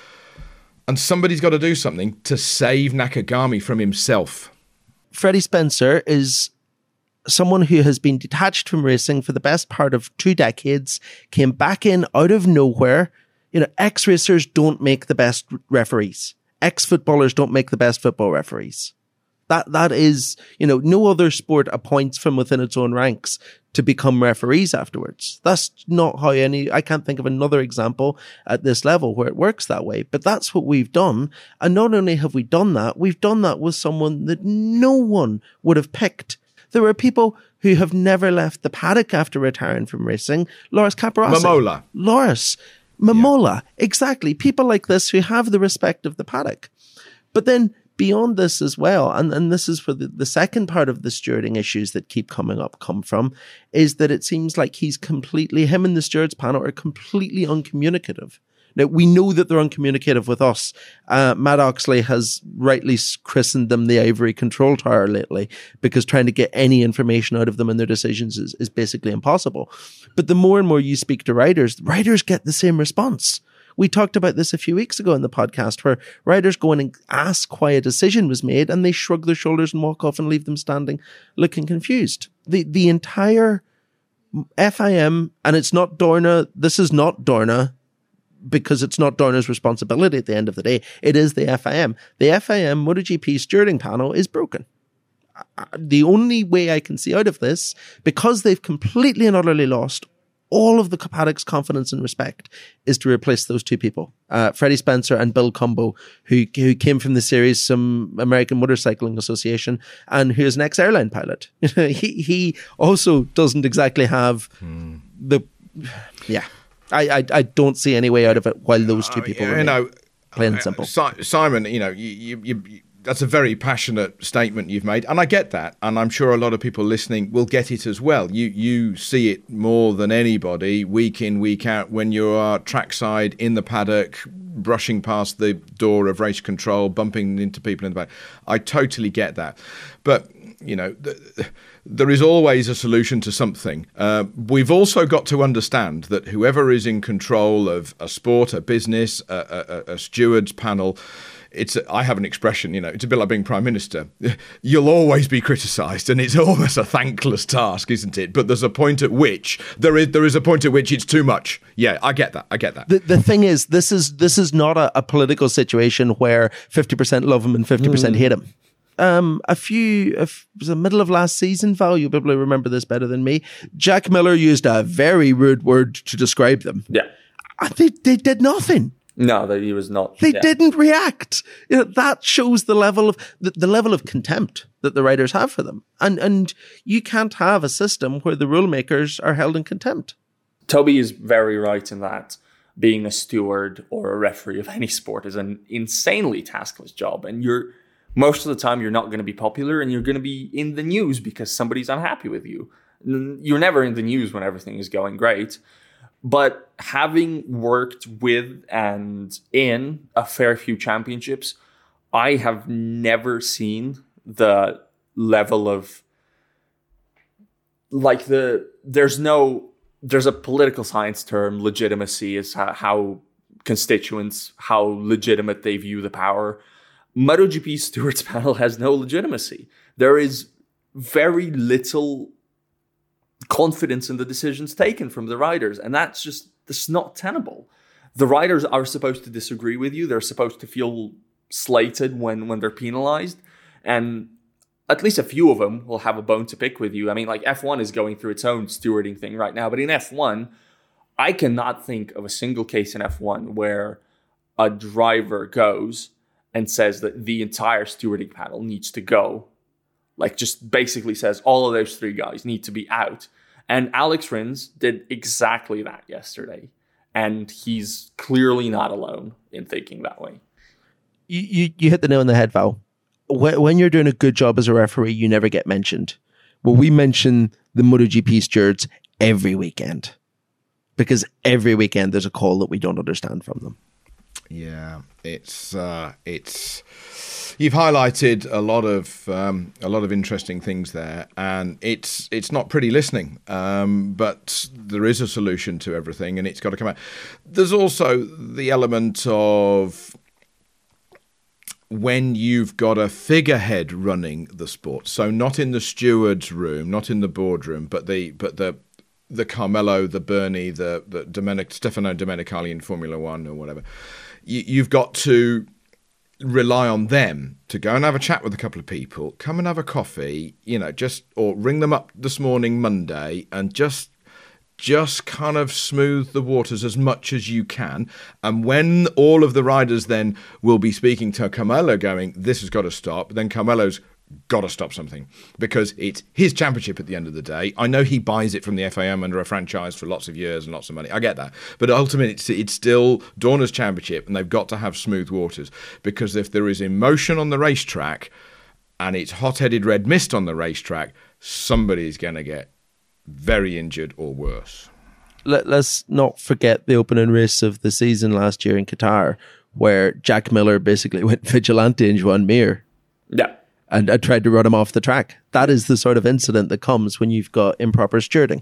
Speaker 3: And somebody's got to do something to save Nakagami from himself.
Speaker 5: Freddie Spencer is someone who has been detached from racing for the best part of two decades, came back in out of nowhere. You know, ex-racers don't make the best referees. Ex-footballers don't make the best football referees. That that is, you know, no other sport appoints from within its own ranks to become referees afterwards. That's not how any, I can't think of another example at this level where it works that way, but that's what we've done. And not only have we done that, we've done that with someone that no one would have picked. There are people who have never left the paddock after retiring from racing. Loris Capirossi.
Speaker 3: Momola.
Speaker 5: Loris. Momola. Yeah. Exactly. People like this who have the respect of the paddock. But then beyond this as well, and, and this is where the, the second part of the stewarding issues that keep coming up come from, is that it seems like he's completely, him and the stewards panel are completely uncommunicative. Now, we know that they're uncommunicative with us. Uh, Matt Oxley has rightly christened them the Ivory Control Tower lately, because trying to get any information out of them and their decisions is, is basically impossible. But the more and more you speak to riders, riders get the same response. We talked about this a few weeks ago in the podcast, where riders go in and ask why a decision was made and they shrug their shoulders and walk off and leave them standing looking confused. The the entire F I M, and it's not Dorna, this is not Dorna, because it's not Dorna's responsibility at the end of the day. It is the F I M. The F I M MotoGP stewarding panel is broken. The only way I can see out of this, because they've completely and utterly lost all of the paddock's confidence and respect, is to replace those two people, uh, Freddie Spencer and Bill Cumbo, who who came from the series, some American Motorcycling Association, and who is an ex-airline pilot. he he also doesn't exactly have mm. the yeah. I, I I don't see any way out of it while those two people, uh, you know, plain and simple.
Speaker 3: Uh, Simon, you know, you, you, you, that's a very passionate statement you've made, and I get that, and I'm sure a lot of people listening will get it as well. You you see it more than anybody, week in, week out, when you are trackside in the paddock, brushing past the door of race control, bumping into people in the back. I totally get that, but you know. The, There is always a solution to something. Uh, we've also got to understand that whoever is in control of a sport, a business, a, a, a stewards panel, it's a, I have an expression, you know, it's a bit like being prime minister. You'll always be criticised, and it's almost a thankless task, isn't it? But there's a point at which there is there is a point at which it's too much. Yeah, I get that. I get that.
Speaker 5: The the thing is, this is this is not a, a political situation where fifty percent love him and fifty percent mm. hate him. Um, a few, it was the middle of last season, Val, you'll probably remember this better than me. Jack Miller used a very rude word to describe them.
Speaker 4: Yeah.
Speaker 5: And they, they did nothing.
Speaker 4: No, that he was not.
Speaker 5: They
Speaker 4: yeah.
Speaker 5: didn't react. You know, that shows the level of, the, the level of contempt that the riders have for them. And, and you can't have a system where the rule makers are held in contempt.
Speaker 4: Toby is very right in that being a steward or a referee of any sport is an insanely taskless job. And you're, most of the time, you're not going to be popular, and you're going to be in the news because somebody's unhappy with you. You're never in the news when everything is going great. But having worked with and in a fair few championships, I have never seen the level of, like, the, there's no, there's a political science term, legitimacy, is how, how constituents, how legitimate they view the power. MotoGP stewards panel has no legitimacy. There is very little confidence in the decisions taken from the riders, and that's just that's not tenable. the riders are supposed to disagree with you. They're supposed to feel slated when, when they're penalized. And at least a few of them will have a bone to pick with you. I mean, like F one is going through its own stewarding thing right now. But in F one, I cannot think of a single case in F one where a driver goes and says that the entire stewarding panel needs to go. Like, just basically says all of those three guys need to be out. And Alex Rins did exactly that yesterday. And he's clearly not alone in thinking that way.
Speaker 5: You, you, you hit the nail on the head, Val. When, when you're doing a good job as a referee, you never get mentioned. Well, we mention the MotoGP stewards every weekend. Because every weekend there's a call that we don't understand from them.
Speaker 3: Yeah, it's uh, it's you've highlighted a lot of um, a lot of interesting things there, and it's it's not pretty listening. Um, but there is a solution to everything, and it's got to come out. There's also the element of when you've got a figurehead running the sport, so not in the steward's room, not in the boardroom, but the but the the Carmelo, the Bernie, the the Domenic, Stefano Domenicali in Formula One or whatever. You, you've got to rely on them to go and have a chat with a couple of people, come and have a coffee, you know, just or ring them up this morning, Monday, and just just kind of smooth the waters as much as you can. And when all of the riders then will be speaking to Carmelo going, this has got to stop, then Carmelo's got to stop something because it's his championship at the end of the day. I know he buys it from the F A M under a franchise for lots of years and lots of money. I get that. But ultimately, it's, it's still Dorna's championship, and they've got to have smooth waters, because if there is emotion on the racetrack and it's hot-headed red mist on the racetrack, somebody's going to get very injured or worse.
Speaker 5: Let, let's not forget the opening race of the season last year in Qatar, where Jack Miller basically went vigilante in Joan Mir.
Speaker 4: Yeah.
Speaker 5: And I tried to run him off the track. That is the sort of incident that comes when you've got improper stewarding.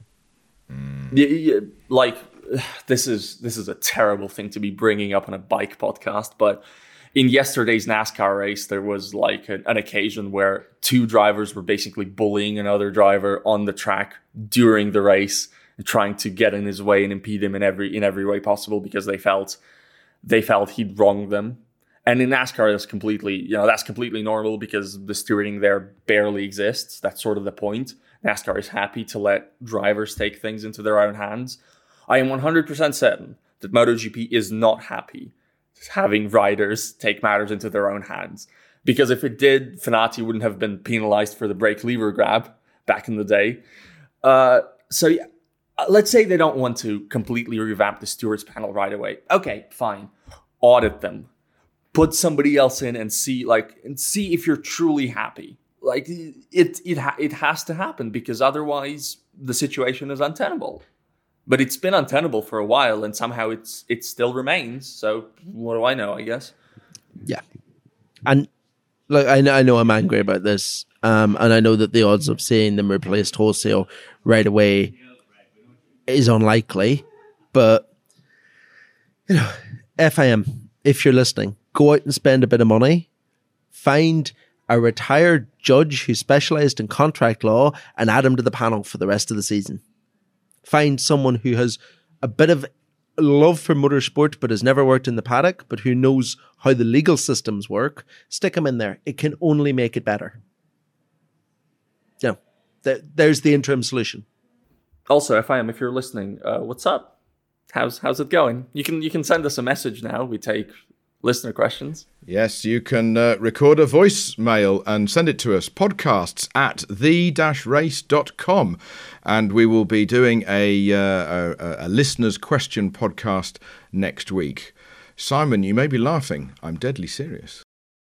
Speaker 4: Mm. Yeah, yeah, like, this is this is a terrible thing to be bringing up on a bike podcast, but in yesterday's NASCAR race, there was like an, an occasion where two drivers were basically bullying another driver on the track during the race, trying to get in his way and impede him in every in every way possible because they felt they felt he'd wronged them. And in NASCAR, that's completely, you know, that's completely normal because the stewarding there barely exists. That's sort of the point. NASCAR is happy to let drivers take things into their own hands. I am one hundred percent certain that MotoGP is not happy having riders take matters into their own hands. Because if it did, Fenati wouldn't have been penalized for the brake lever grab back in the day. Uh, so yeah, let's say they don't want to completely revamp the stewards panel right away. Okay, fine. Audit them. Put somebody else in and see, like, and see if you're truly happy. Like, it it ha- it has to happen, because otherwise the situation is untenable. But it's been untenable for a while, and somehow it's it still remains. So what do I know? I guess.
Speaker 5: Yeah, and like I know, I know I'm angry about this, um, and I know that the odds of seeing them replaced wholesale right away is unlikely. But you know, F I M, if you're listening, go out and spend a bit of money. Find a retired judge who specialised in contract law and add him to the panel for the rest of the season. Find someone who has a bit of love for motorsport but has never worked in the paddock, but who knows how the legal systems work. Stick him in there. It can only make it better. You know, th- there's the interim solution.
Speaker 4: Also, F I M, if you're listening, uh, what's up? How's how's it going? You can you can send us a message now. We take listener questions.
Speaker 3: Yes, you can uh, record a voicemail and send it to us, podcasts at the dash race dot com. And we will be doing a, uh, a, a listener's question podcast next week. Simon, you may be laughing. I'm deadly serious.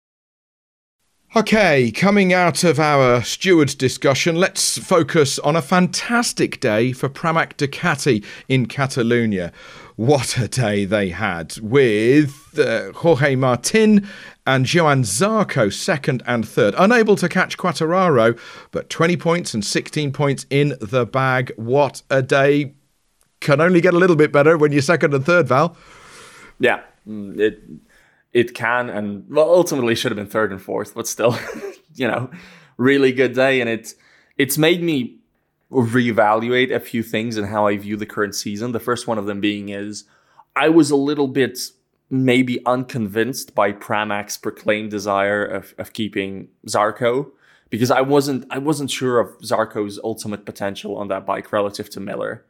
Speaker 3: Okay, coming out of our stewards discussion, let's focus on a fantastic day for Pramac Ducati in Catalonia. What a day they had, with uh, Jorge Martin and Johan Zarco second and third. Unable to catch Quartararo, but twenty points and sixteen points in the bag. What a day. Can only get a little bit better when you're second and third, Val.
Speaker 4: Yeah, it it can, and well, ultimately should have been third and fourth, but still, you know, really good day. And it, it's made me reevaluate a few things in how I view the current season. The first one of them being is I was a little bit maybe unconvinced by Pramac's proclaimed desire of, of keeping Zarco, because I wasn't I wasn't sure of Zarco's ultimate potential on that bike relative to Miller.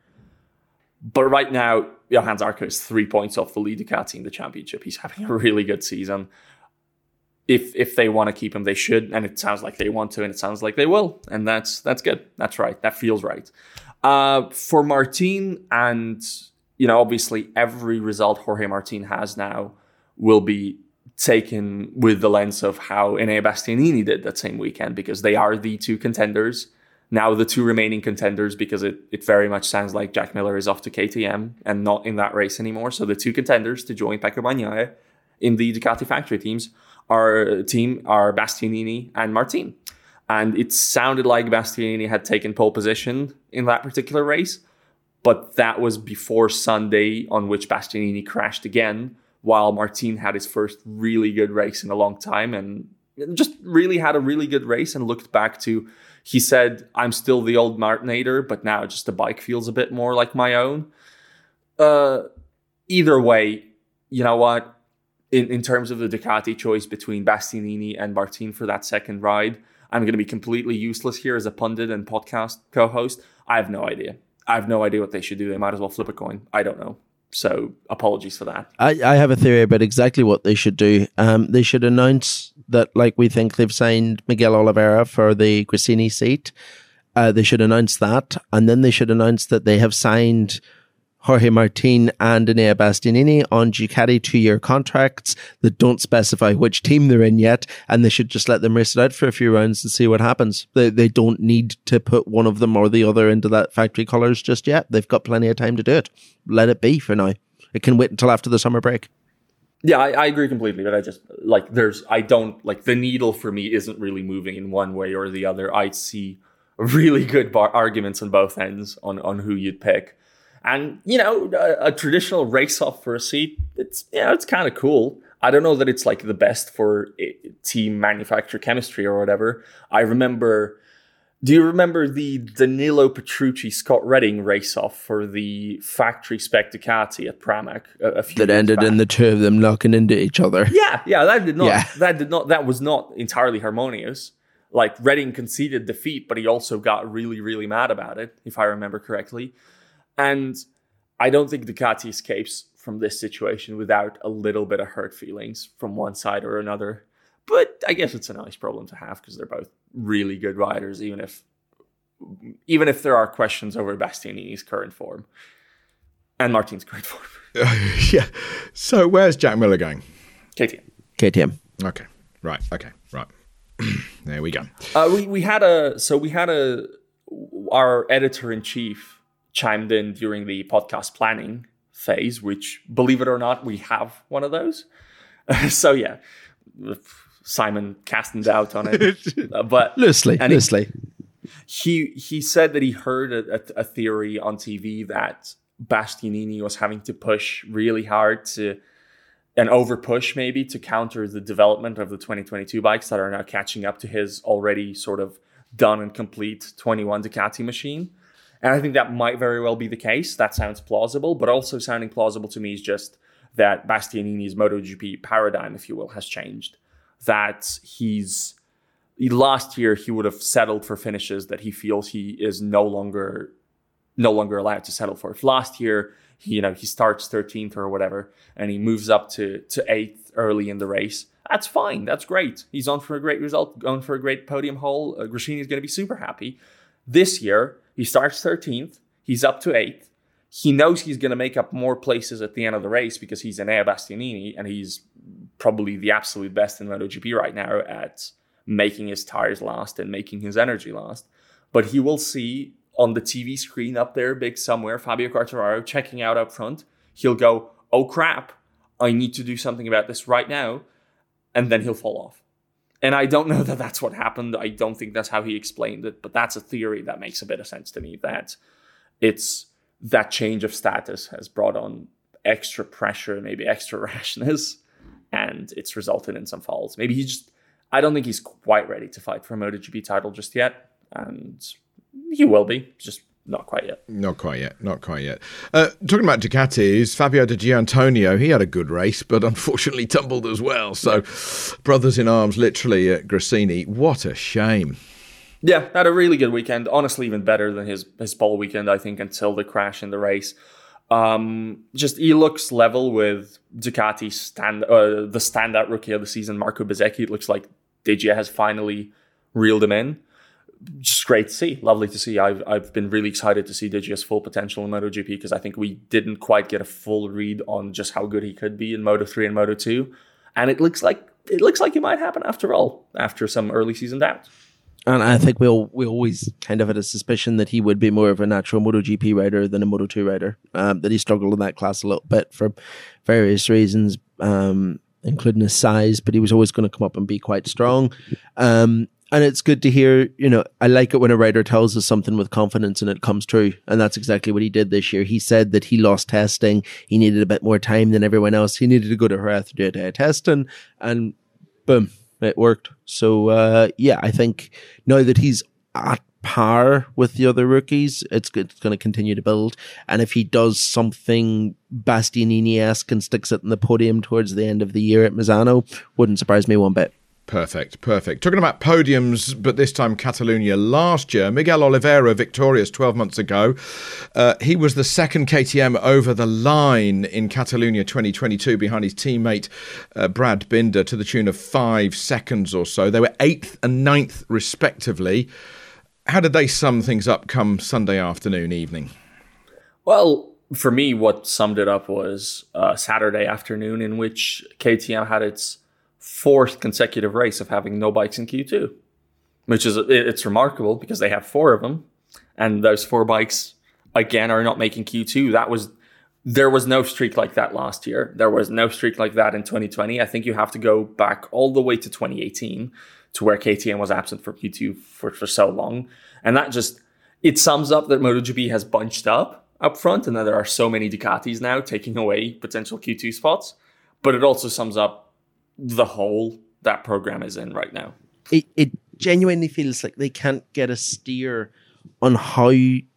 Speaker 4: But right now, Johan Zarco is three points off the lead Ducati in the championship. He's having a really good season. If if they want to keep him, they should, and it sounds like they want to, and it sounds like they will, and that's that's good. That's right. That feels right. Uh, for Martin, and you know, obviously, every result Jorge Martin has now will be taken with the lens of how Enea Bastianini did that same weekend, because they are the two contenders. Now the two remaining contenders, because it, it very much sounds like Jack Miller is off to K T M and not in that race anymore. So the two contenders to join Pecco Bagnaia in the Ducati factory teams are team are Bastianini and Martin. And it sounded like Bastianini had taken pole position in that particular race, but that was before Sunday, on which Bastianini crashed again, while Martin had his first really good race in a long time and just really had a really good race and looked back to, he said, I'm still the old Martinator, but now just the bike feels a bit more like my own. Uh, either way, you know what? In, in terms of the Ducati choice between Bastianini and Martin for that second ride, I'm going to be completely useless here as a pundit and podcast co-host. I have no idea. I have no idea what they should do. They might as well flip a coin. I don't know. So apologies for that.
Speaker 5: I, I have a theory about exactly what they should do. Um, they should announce that, like we think they've signed Miguel Oliveira for the Gresini seat. Uh, they should announce that. And then they should announce that they have signed Jorge Martin and Enea Bastianini on Ducati two-year contracts that don't specify which team they're in yet, and they should just let them race it out for a few rounds and see what happens. They they don't need to put one of them or the other into that factory colours just yet. They've got plenty of time to do it. Let it be for now. It can wait until after the summer break.
Speaker 4: Yeah, I, I agree completely, but I just, like, there's, I don't, like, the needle for me isn't really moving in one way or the other. I see really good bar- arguments on both ends on, on who you'd pick. And, you know, a, a traditional race-off for a seat, it's, you know, it's kind of cool. I don't know that it's, like, the best for team manufacturer chemistry or whatever. I remember, do you remember the Danilo Petrucci, Scott Redding race-off for the factory spec Ducati at Pramac a, a few
Speaker 5: That ended
Speaker 4: back?
Speaker 5: in the two of them knocking into each other.
Speaker 4: Yeah, yeah, that did not,
Speaker 5: Yeah.
Speaker 4: that did not, that was not entirely harmonious. Like, Redding conceded defeat, but he also got really, really mad about it, if I remember correctly. And I don't think Ducati escapes from this situation without a little bit of hurt feelings from one side or another. But I guess it's a nice problem to have because they're both really good riders, even if even if there are questions over Bastianini's current form and Martin's current form.
Speaker 3: Yeah. So where's Jack Miller going?
Speaker 4: K T M.
Speaker 5: K T M.
Speaker 3: Okay. Right. Okay. Right. There we go.
Speaker 4: Uh, we we had a so we had a our editor in chief chimed in during the podcast planning phase, which, believe it or not, we have one of those. So yeah, Simon casting doubt on it, uh, but
Speaker 5: Loosely,
Speaker 4: and
Speaker 5: loosely.
Speaker 4: He he said that he heard a, a, a theory on T V that Bastianini was having to push really hard to and over push maybe to counter the development of the twenty twenty-two bikes that are now catching up to his already sort of done and complete twenty-one Ducati machine. And I think that might very well be the case. That sounds plausible, but also sounding plausible to me is just that Bastianini's MotoGP paradigm, if you will, has changed. That he's last year he would have settled for finishes that he feels he is no longer no longer allowed to settle for. If last year he, you know, he starts thirteenth or whatever and he moves up to to eighth early in the race, that's fine. That's great. He's on for a great result, going for a great podium hole. Uh, Gresini is going to be super happy. This year he starts thirteenth. He's up to eighth. He knows he's going to make up more places at the end of the race because he's Enea Bastianini and he's probably the absolute best in MotoGP right now at making his tires last and making his energy last. But he will see on the T V screen up there, big somewhere, Fabio Quartararo checking out up front. He'll go, oh crap, I need to do something about this right now. And then he'll fall off. And I don't know that that's what happened. I don't think that's how he explained it, but that's a theory that makes a bit of sense to me, that it's that change of status has brought on extra pressure, maybe extra rashness, and it's resulted in some falls. Maybe he just, I don't think he's quite ready to fight for a MotoGP title just yet, and he will be. Just not quite yet.
Speaker 3: Not quite yet. Not quite yet. Uh, talking about Ducatis, Fabio De Gianantonio, he had a good race, but unfortunately tumbled as well. So, brothers in arms, literally, at Gresini. What a shame.
Speaker 4: Yeah, had a really good weekend. Honestly, even better than his, his pole weekend, I think, until the crash in the race. Um, just he looks level with Ducati's stand, uh, the standout rookie of the season, Marco Bezzecchi. It looks like De Gia has finally reeled him in. Just great to see. Lovely to see. I've I've been really excited to see De Gia's full potential in MotoGP because I think we didn't quite get a full read on just how good he could be in Moto three and Moto two. And it looks like it looks like it might happen after all, after some early season doubts.
Speaker 5: And I think we'll we always kind of had a suspicion that he would be more of a natural MotoGP rider than a Moto two rider. Um, that he struggled in that class a little bit for various reasons, um, including his size, but he was always going to come up and be quite strong. Um, and it's good to hear, you know, I like it when a rider tells us something with confidence and it comes true. And that's exactly what he did this year. He said that he lost testing. He needed a bit more time than everyone else. He needed to go to Jerez to do a day of testing, and boom, it worked. So, uh, yeah, I think now that he's at par with the other rookies, it's, it's going to continue to build. And if he does something Bastianini-esque and sticks it in the podium towards the end of the year at Misano, wouldn't surprise me one bit.
Speaker 3: Perfect, perfect. Talking about podiums, but this time Catalonia last year, Miguel Oliveira victorious twelve months ago. Uh, he was the second K T M over the line in Catalonia twenty twenty-two behind his teammate uh, Brad Binder to the tune of five seconds or so. They were eighth and ninth respectively. How did they sum things up come Sunday afternoon, evening?
Speaker 4: Well, for me, what summed it up was uh, Saturday afternoon, in which K T M had its fourth consecutive race of having no bikes in Q two, which is it's remarkable because they have four of them, and those four bikes again are not making Q two. That was there was no streak like that last year. There was no streak like that in twenty twenty. I think you have to go back all the way to twenty eighteen to where K T M was absent from Q two for, for so long, and that just it sums up that MotoGP has bunched up up front, and that there are so many Ducatis now taking away potential Q two spots. But it also sums up the hole that program is in right now.
Speaker 5: It it genuinely feels like they can't get a steer on how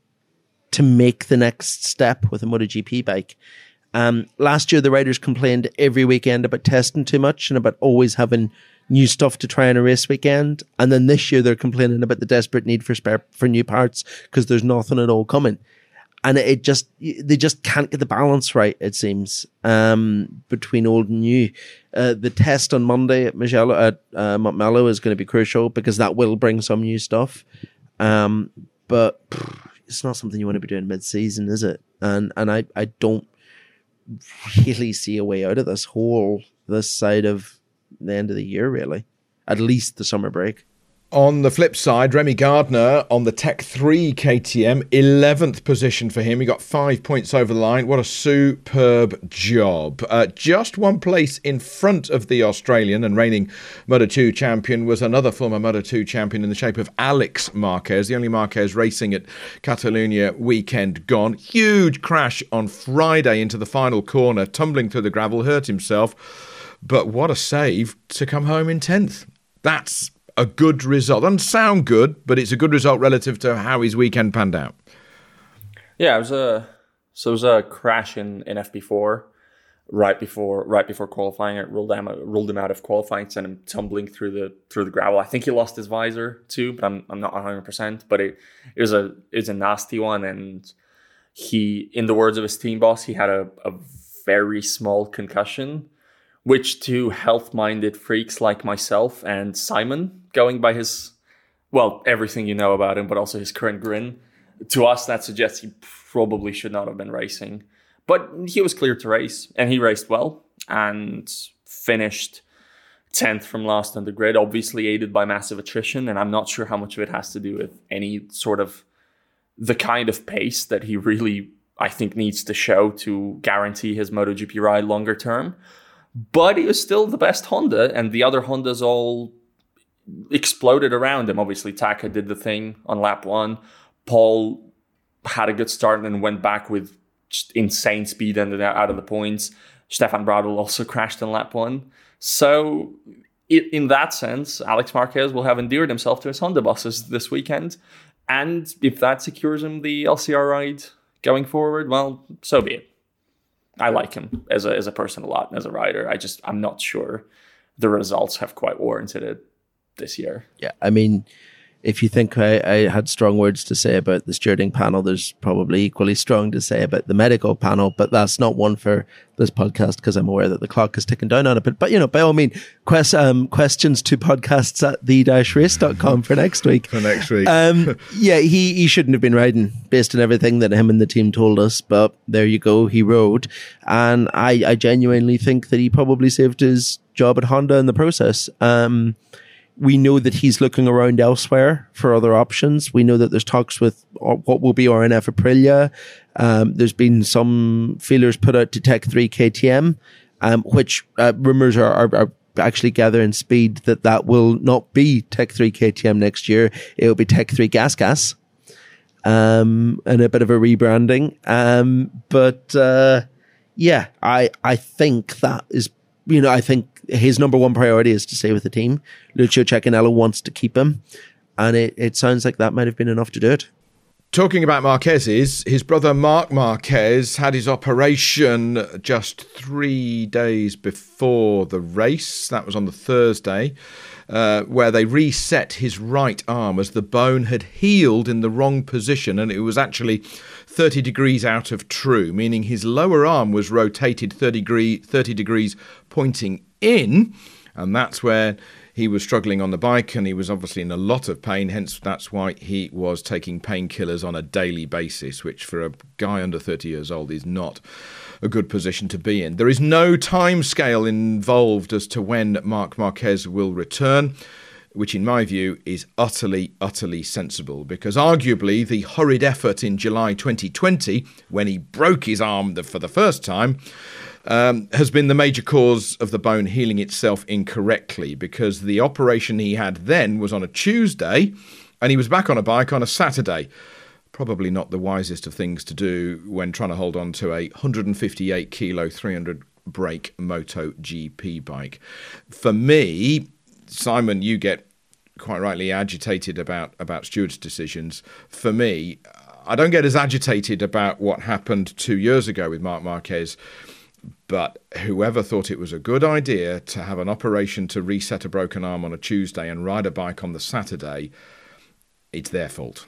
Speaker 5: to make the next step with a MotoGP bike. Um, last year, the riders complained every weekend about testing too much and about always having new stuff to try on a race weekend. And then this year, they're complaining about the desperate need for spare for new parts because there's nothing at all coming. And it just, they just can't get the balance right, it seems, um, between old and new. Uh, the test on Monday at Mugello, at uh, Montmello is going to be crucial because that will bring some new stuff. Um, but pff, it's not something you want to be doing mid-season, is it? And and I, I don't really see a way out of this hole this side of the end of the year, really. At least the summer break.
Speaker 3: On the flip side, Remy Gardner on the Tech three K T M, eleventh position for him. He got five points over the line. What a superb job. Uh, just one place in front of the Australian and reigning Moto two champion was another former Moto two champion in the shape of Alex Marquez, the only Marquez racing at Catalonia weekend gone. Huge crash on Friday into the final corner, tumbling through the gravel, hurt himself. But what a save to come home in tenth. That's a good result. Doesn't sound good, but it's a good result relative to how his weekend panned out.
Speaker 4: Yeah, it was a so it was a crash in, in F P four right before right before qualifying. It ruled him ruled him out of qualifying, sent him tumbling through the through the gravel. I think he lost his visor too, but I'm I'm not one hundred percent. But it it was a it was a nasty one, and he, in the words of his team boss, he had a, a very small concussion, which to health-minded freaks like myself and Simon, going by his, well, everything you know about him, but also his current grin, to us that suggests he probably should not have been racing. But he was cleared to race, and he raced well, and finished tenth from last on the grid, obviously aided by massive attrition, and I'm not sure how much of it has to do with any sort of the kind of pace that he really, I think, needs to show to guarantee his MotoGP ride longer term. But he was still the best Honda, and the other Hondas all exploded around him. Obviously, Taka did the thing on lap one. Paul had a good start and then went back with just insane speed and then out of the points. Stefan Bradl also crashed in lap one. So it, in that sense, Alex Marquez will have endeared himself to his Honda bosses this weekend. And if that secures him the L C R ride going forward, well, so be it. I like him as a as a person a lot and as a rider. I just, I'm not sure the results have quite warranted it this year.
Speaker 5: Yeah, I mean, if you think I, I had strong words to say about the stewarding panel, there's probably equally strong to say about the medical panel, but that's not one for this podcast because I'm aware that the clock is ticking down on it. But, but you know, by all means, quest, um, questions to podcasts at the dash race dot com for next week.
Speaker 3: For next week.
Speaker 5: um, yeah, he, he shouldn't have been riding based on everything that him and the team told us, but there you go, he rode. And I, I genuinely think that he probably saved his job at Honda in the process. Um, We know that he's looking around elsewhere for other options. We know that there's talks with what will be R N F Aprilia. Um, there's been some feelers put out to Tech three K T M, um, which uh, rumors are, are, are actually gathering speed that that will not be Tech three K T M next year. It will be Tech three Gas Gas, um, and a bit of a rebranding. Um, but uh, yeah, I I think that is, you know, I think his number one priority is to stay with the team. Lucio Cecchinello wants to keep him, and it, it sounds like that might have been enough to do it.
Speaker 3: Talking about Marquez's, his brother Marc Marquez had his operation just three days before the race. That was on the Thursday, uh, where they reset his right arm as the bone had healed in the wrong position, and it was actually thirty degrees out of true, meaning his lower arm was rotated thirty, degree, thirty degrees pointing in, and that's where he was struggling on the bike, and he was obviously in a lot of pain, hence that's why he was taking painkillers on a daily basis, which for a guy under thirty years old is not a good position to be in. There is no time scale involved as to when Marc Marquez will return, which in my view is utterly, utterly sensible, because arguably the horrid effort in July twenty twenty, when he broke his arm for the first time, Um, has been the major cause of the bone healing itself incorrectly, because the operation he had then was on a Tuesday and he was back on a bike on a Saturday. Probably not the wisest of things to do when trying to hold on to a one hundred fifty-eight kilo, three hundred brake Moto G P bike. For me, Simon, you get quite rightly agitated about, about stewards' decisions. For me, I don't get as agitated about what happened two years ago with Marc Marquez. But whoever thought it was a good idea to have an operation to reset a broken arm on a Tuesday and ride a bike on the Saturday, it's their fault.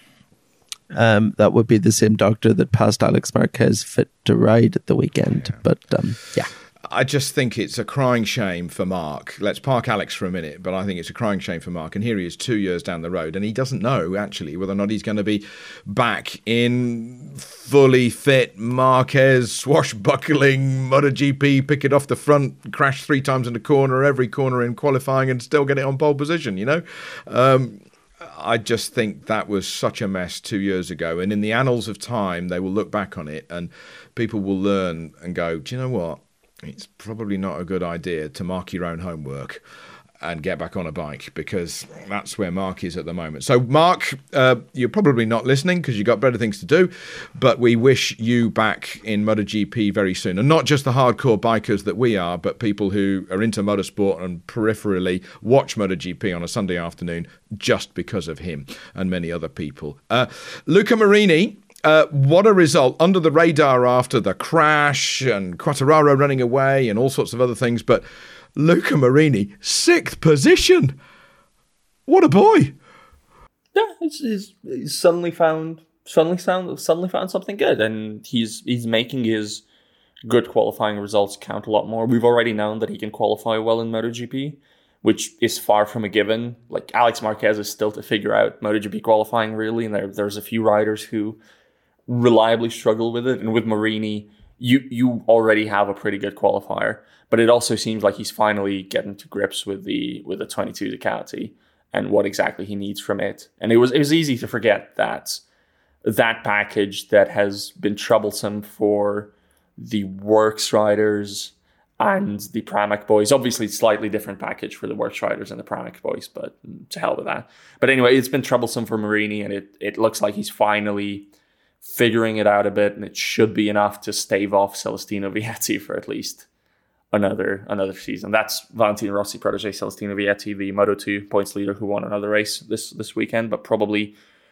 Speaker 5: Um, that would be the same doctor that passed Alex Marquez fit to ride at the weekend. Yeah. But um, yeah.
Speaker 3: I just think it's a crying shame for Marc. Let's park Alex for a minute, but I think it's a crying shame for Marc. And here he is two years down the road, and he doesn't know, actually, whether or not he's going to be back in fully fit Marquez, swashbuckling MotoGP, pick it off the front, crash three times in the corner, every corner in qualifying, and still get it on pole position, you know? Um, I just think that was such a mess two years ago. And in the annals of time, they will look back on it and people will learn and go, do you know what? It's probably not a good idea to mark your own homework and get back on a bike, because that's where Marc is at the moment. So, Marc, uh, you're probably not listening because you've got better things to do, but we wish you back in MotoGP very soon. And not just the hardcore bikers that we are, but people who are into motorsport and peripherally watch MotoGP on a Sunday afternoon just because of him and many other people. Uh, Luca Marini... Uh, what a result, under the radar after the crash and Quartararo running away and all sorts of other things. But Luca Marini, sixth position. What a boy.
Speaker 4: Yeah, he's, he's, he's suddenly found suddenly found suddenly found something good, and he's he's making his good qualifying results count a lot more. We've already known that he can qualify well in MotoGP, which is far from a given. Like, Alex Marquez is still to figure out MotoGP qualifying, really, and there, there's a few riders who reliably struggle with it. And with Marini, you you already have a pretty good qualifier, but it also seems like he's finally getting to grips with the with the twenty-two Ducati and what exactly he needs from it. And it was it was easy to forget that that package that has been troublesome for the Works riders and the Pramac boys. Obviously, it's a slightly different package for the Works riders and the Pramac boys, but to hell with that. But anyway, it's been troublesome for Marini, and it it looks like he's finally figuring it out a bit, and it should be enough to stave off Celestino Vietti for at least another another season. That's Valentino Rossi protege Celestino Vietti, the Moto two points leader who won another race this this weekend, but probably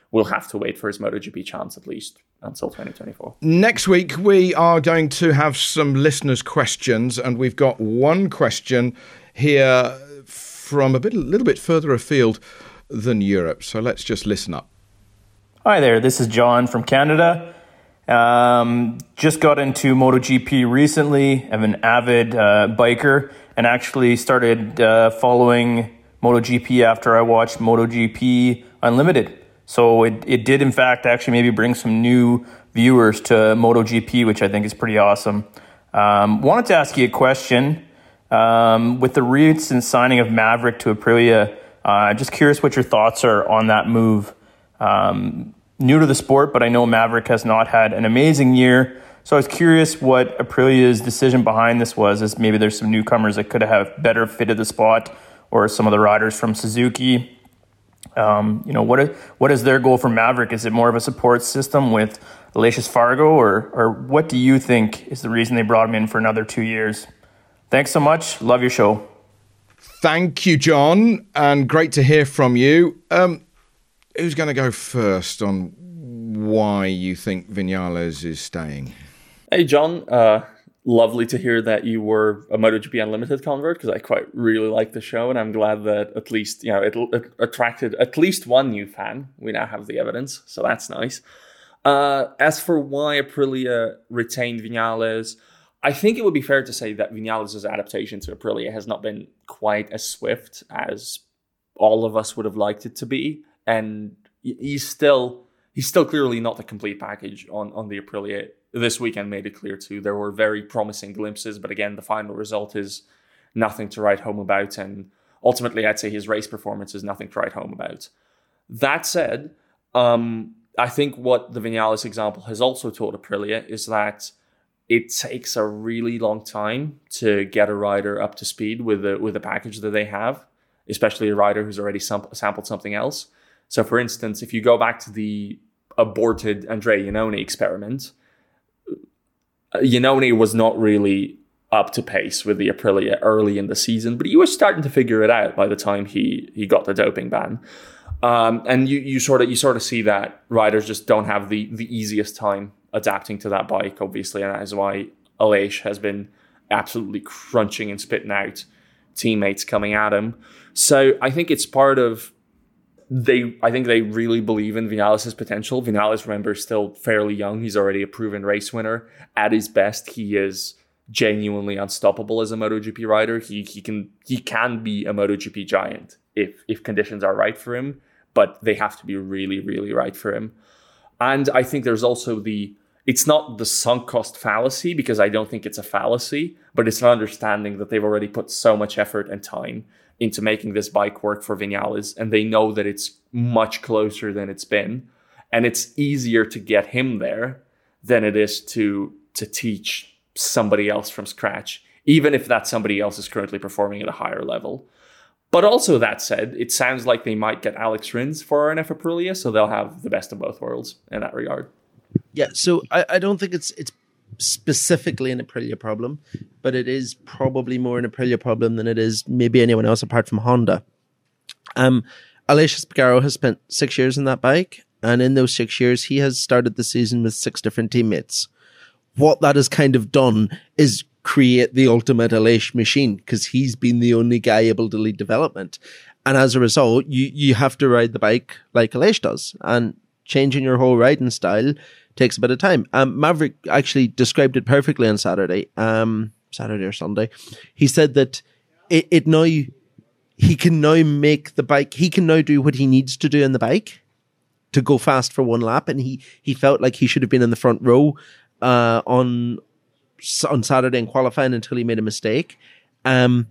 Speaker 4: will have to wait for his MotoGP chance at least until twenty twenty-four.
Speaker 3: Next week, we are going to have some listeners' questions, and we've got one question here from a bit, a little bit further afield than Europe. So let's just listen up.
Speaker 9: Hi there, this is John from Canada. Um, just got into MotoGP recently. I'm an avid uh, biker and actually started uh, following MotoGP after I watched MotoGP Unlimited. So it, it did, in fact, actually maybe bring some new viewers to MotoGP, which I think is pretty awesome. Um, wanted to ask you a question. Um, with the recent signing of Maverick to Aprilia, uh, just curious what your thoughts are on that move. Um, new to the sport, but I know Maverick has not had an amazing year. So I was curious what Aprilia's decision behind this was, as maybe there's some newcomers that could have better fitted the spot, or some of the riders from Suzuki. Um, you know, what is, what is their goal for Maverick? Is it more of a support system with Aleix Espargaro, or or what do you think is the reason they brought him in for another two years? Thanks so much. Love your show.
Speaker 3: Thank you, John, and great to hear from you. Um, who's going to go first on why you think Viñales is staying?
Speaker 4: Hey, John. Uh, lovely to hear that you were a MotoGP Unlimited convert, because I quite really like the show, and I'm glad that at least, you know, it, it attracted at least one new fan. We now have the evidence, so that's nice. Uh, as for why Aprilia retained Viñales, I think it would be fair to say that Viñales' adaptation to Aprilia has not been quite as swift as all of us would have liked it to be, and he's still he's still clearly not the complete package on, on the Aprilia. This weekend made it clear too. There were very promising glimpses, but again, the final result is nothing to write home about, and ultimately, I'd say his race performance is nothing to write home about. That said, um, I think what the Viñales example has also taught Aprilia is that it takes a really long time to get a rider up to speed with the with the package that they have, especially a rider who's already sam- sampled something else. So, for instance, if you go back to the aborted Andrea Iannone experiment, Iannone was not really up to pace with the Aprilia early in the season, but he was starting to figure it out by the time he he got the doping ban. Um, and you you sort of you sort of see that riders just don't have the the easiest time adapting to that bike, obviously, and that is why Aleix has been absolutely crunching and spitting out teammates coming at him. So I think it's part of they. I think they really believe in Viñales' potential. Viñales, remember, is still fairly young. He's already a proven race winner. At his best, he is genuinely unstoppable as a MotoGP rider. He he can he can be a MotoGP giant if if conditions are right for him, but they have to be really, really right for him. And I think there's also the, it's not the sunk cost fallacy, because I don't think it's a fallacy, but it's an understanding that they've already put so much effort and time into making this bike work for Viñales, and they know that it's much closer than it's been, and it's easier to get him there than it is to to teach somebody else from scratch, even if that somebody else is currently performing at a higher level. But also, that said, it sounds like they might get Alex Rins for R N F Aprilia, so they'll have the best of both worlds in that regard.
Speaker 5: Yeah, so I, I don't think it's it's specifically an Aprilia problem, but it is probably more an Aprilia problem than it is maybe anyone else apart from Honda. Um, Aleix Espargaro has spent six years in that bike, and in those six years, he has started the season with six different teammates. What that has kind of done is create the ultimate Aleix machine, because he's been the only guy able to lead development. And as a result, you, you have to ride the bike like Aleix does. And changing your whole riding style takes a bit of time. Um, Maverick actually described it perfectly on Saturday, um, Saturday or Sunday. He said that it, it now, he can now make the bike, he can now do what he needs to do in the bike to go fast for one lap. And he, he felt like he should have been in the front row uh, on on Saturday in qualifying until he made a mistake. Um,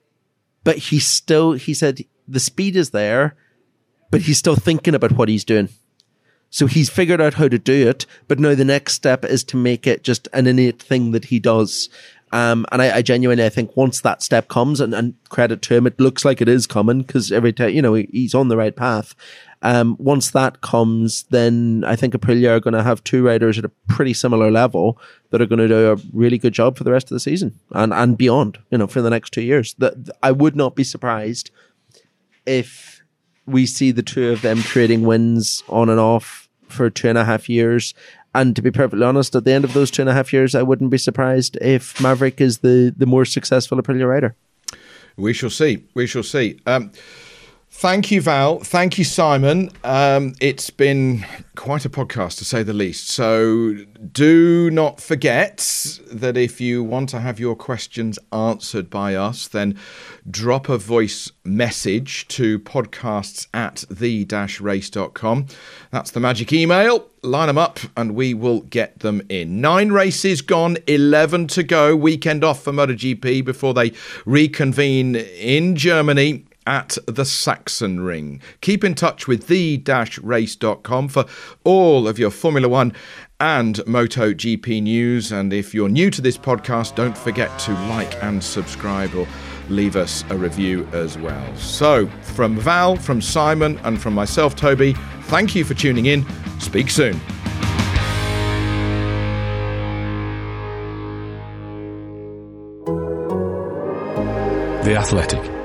Speaker 5: but he still, he said the speed is there, but he's still thinking about what he's doing. So he's figured out how to do it, but now the next step is to make it just an innate thing that he does. Um, and I, I genuinely, I think once that step comes, and, and credit to him, it looks like it is coming, because every time, you know, he, he's on the right path. Um, once that comes, then I think Aprilia are going to have two riders at a pretty similar level that are going to do a really good job for the rest of the season and, and beyond, you know, for the next two years. That I would not be surprised if we see the two of them trading wins on and off for two and a half years. And to be perfectly honest, at the end of those two and a half years, I wouldn't be surprised if Maverick is the, the more successful Aprilia rider.
Speaker 3: We shall see. We shall see. Um, thank you, Val. Thank you, Simon. Um, it's been quite a podcast, to say the least. So do not forget that if you want to have your questions answered by us, then drop a voice message to podcasts at the dash race dot com. That's the magic email. Line them up and we will get them in. Nine races gone, eleven to go. Weekend off for MotoGP before they reconvene in Germany at the Sachsenring. Keep in touch with the dash race dot com for all of your Formula One and MotoGP news. And if you're new to this podcast, don't forget to like and subscribe or leave us a review as well. So from Val, from Simon and from myself, Toby, thank you for tuning in. Speak soon.
Speaker 2: The Athletic.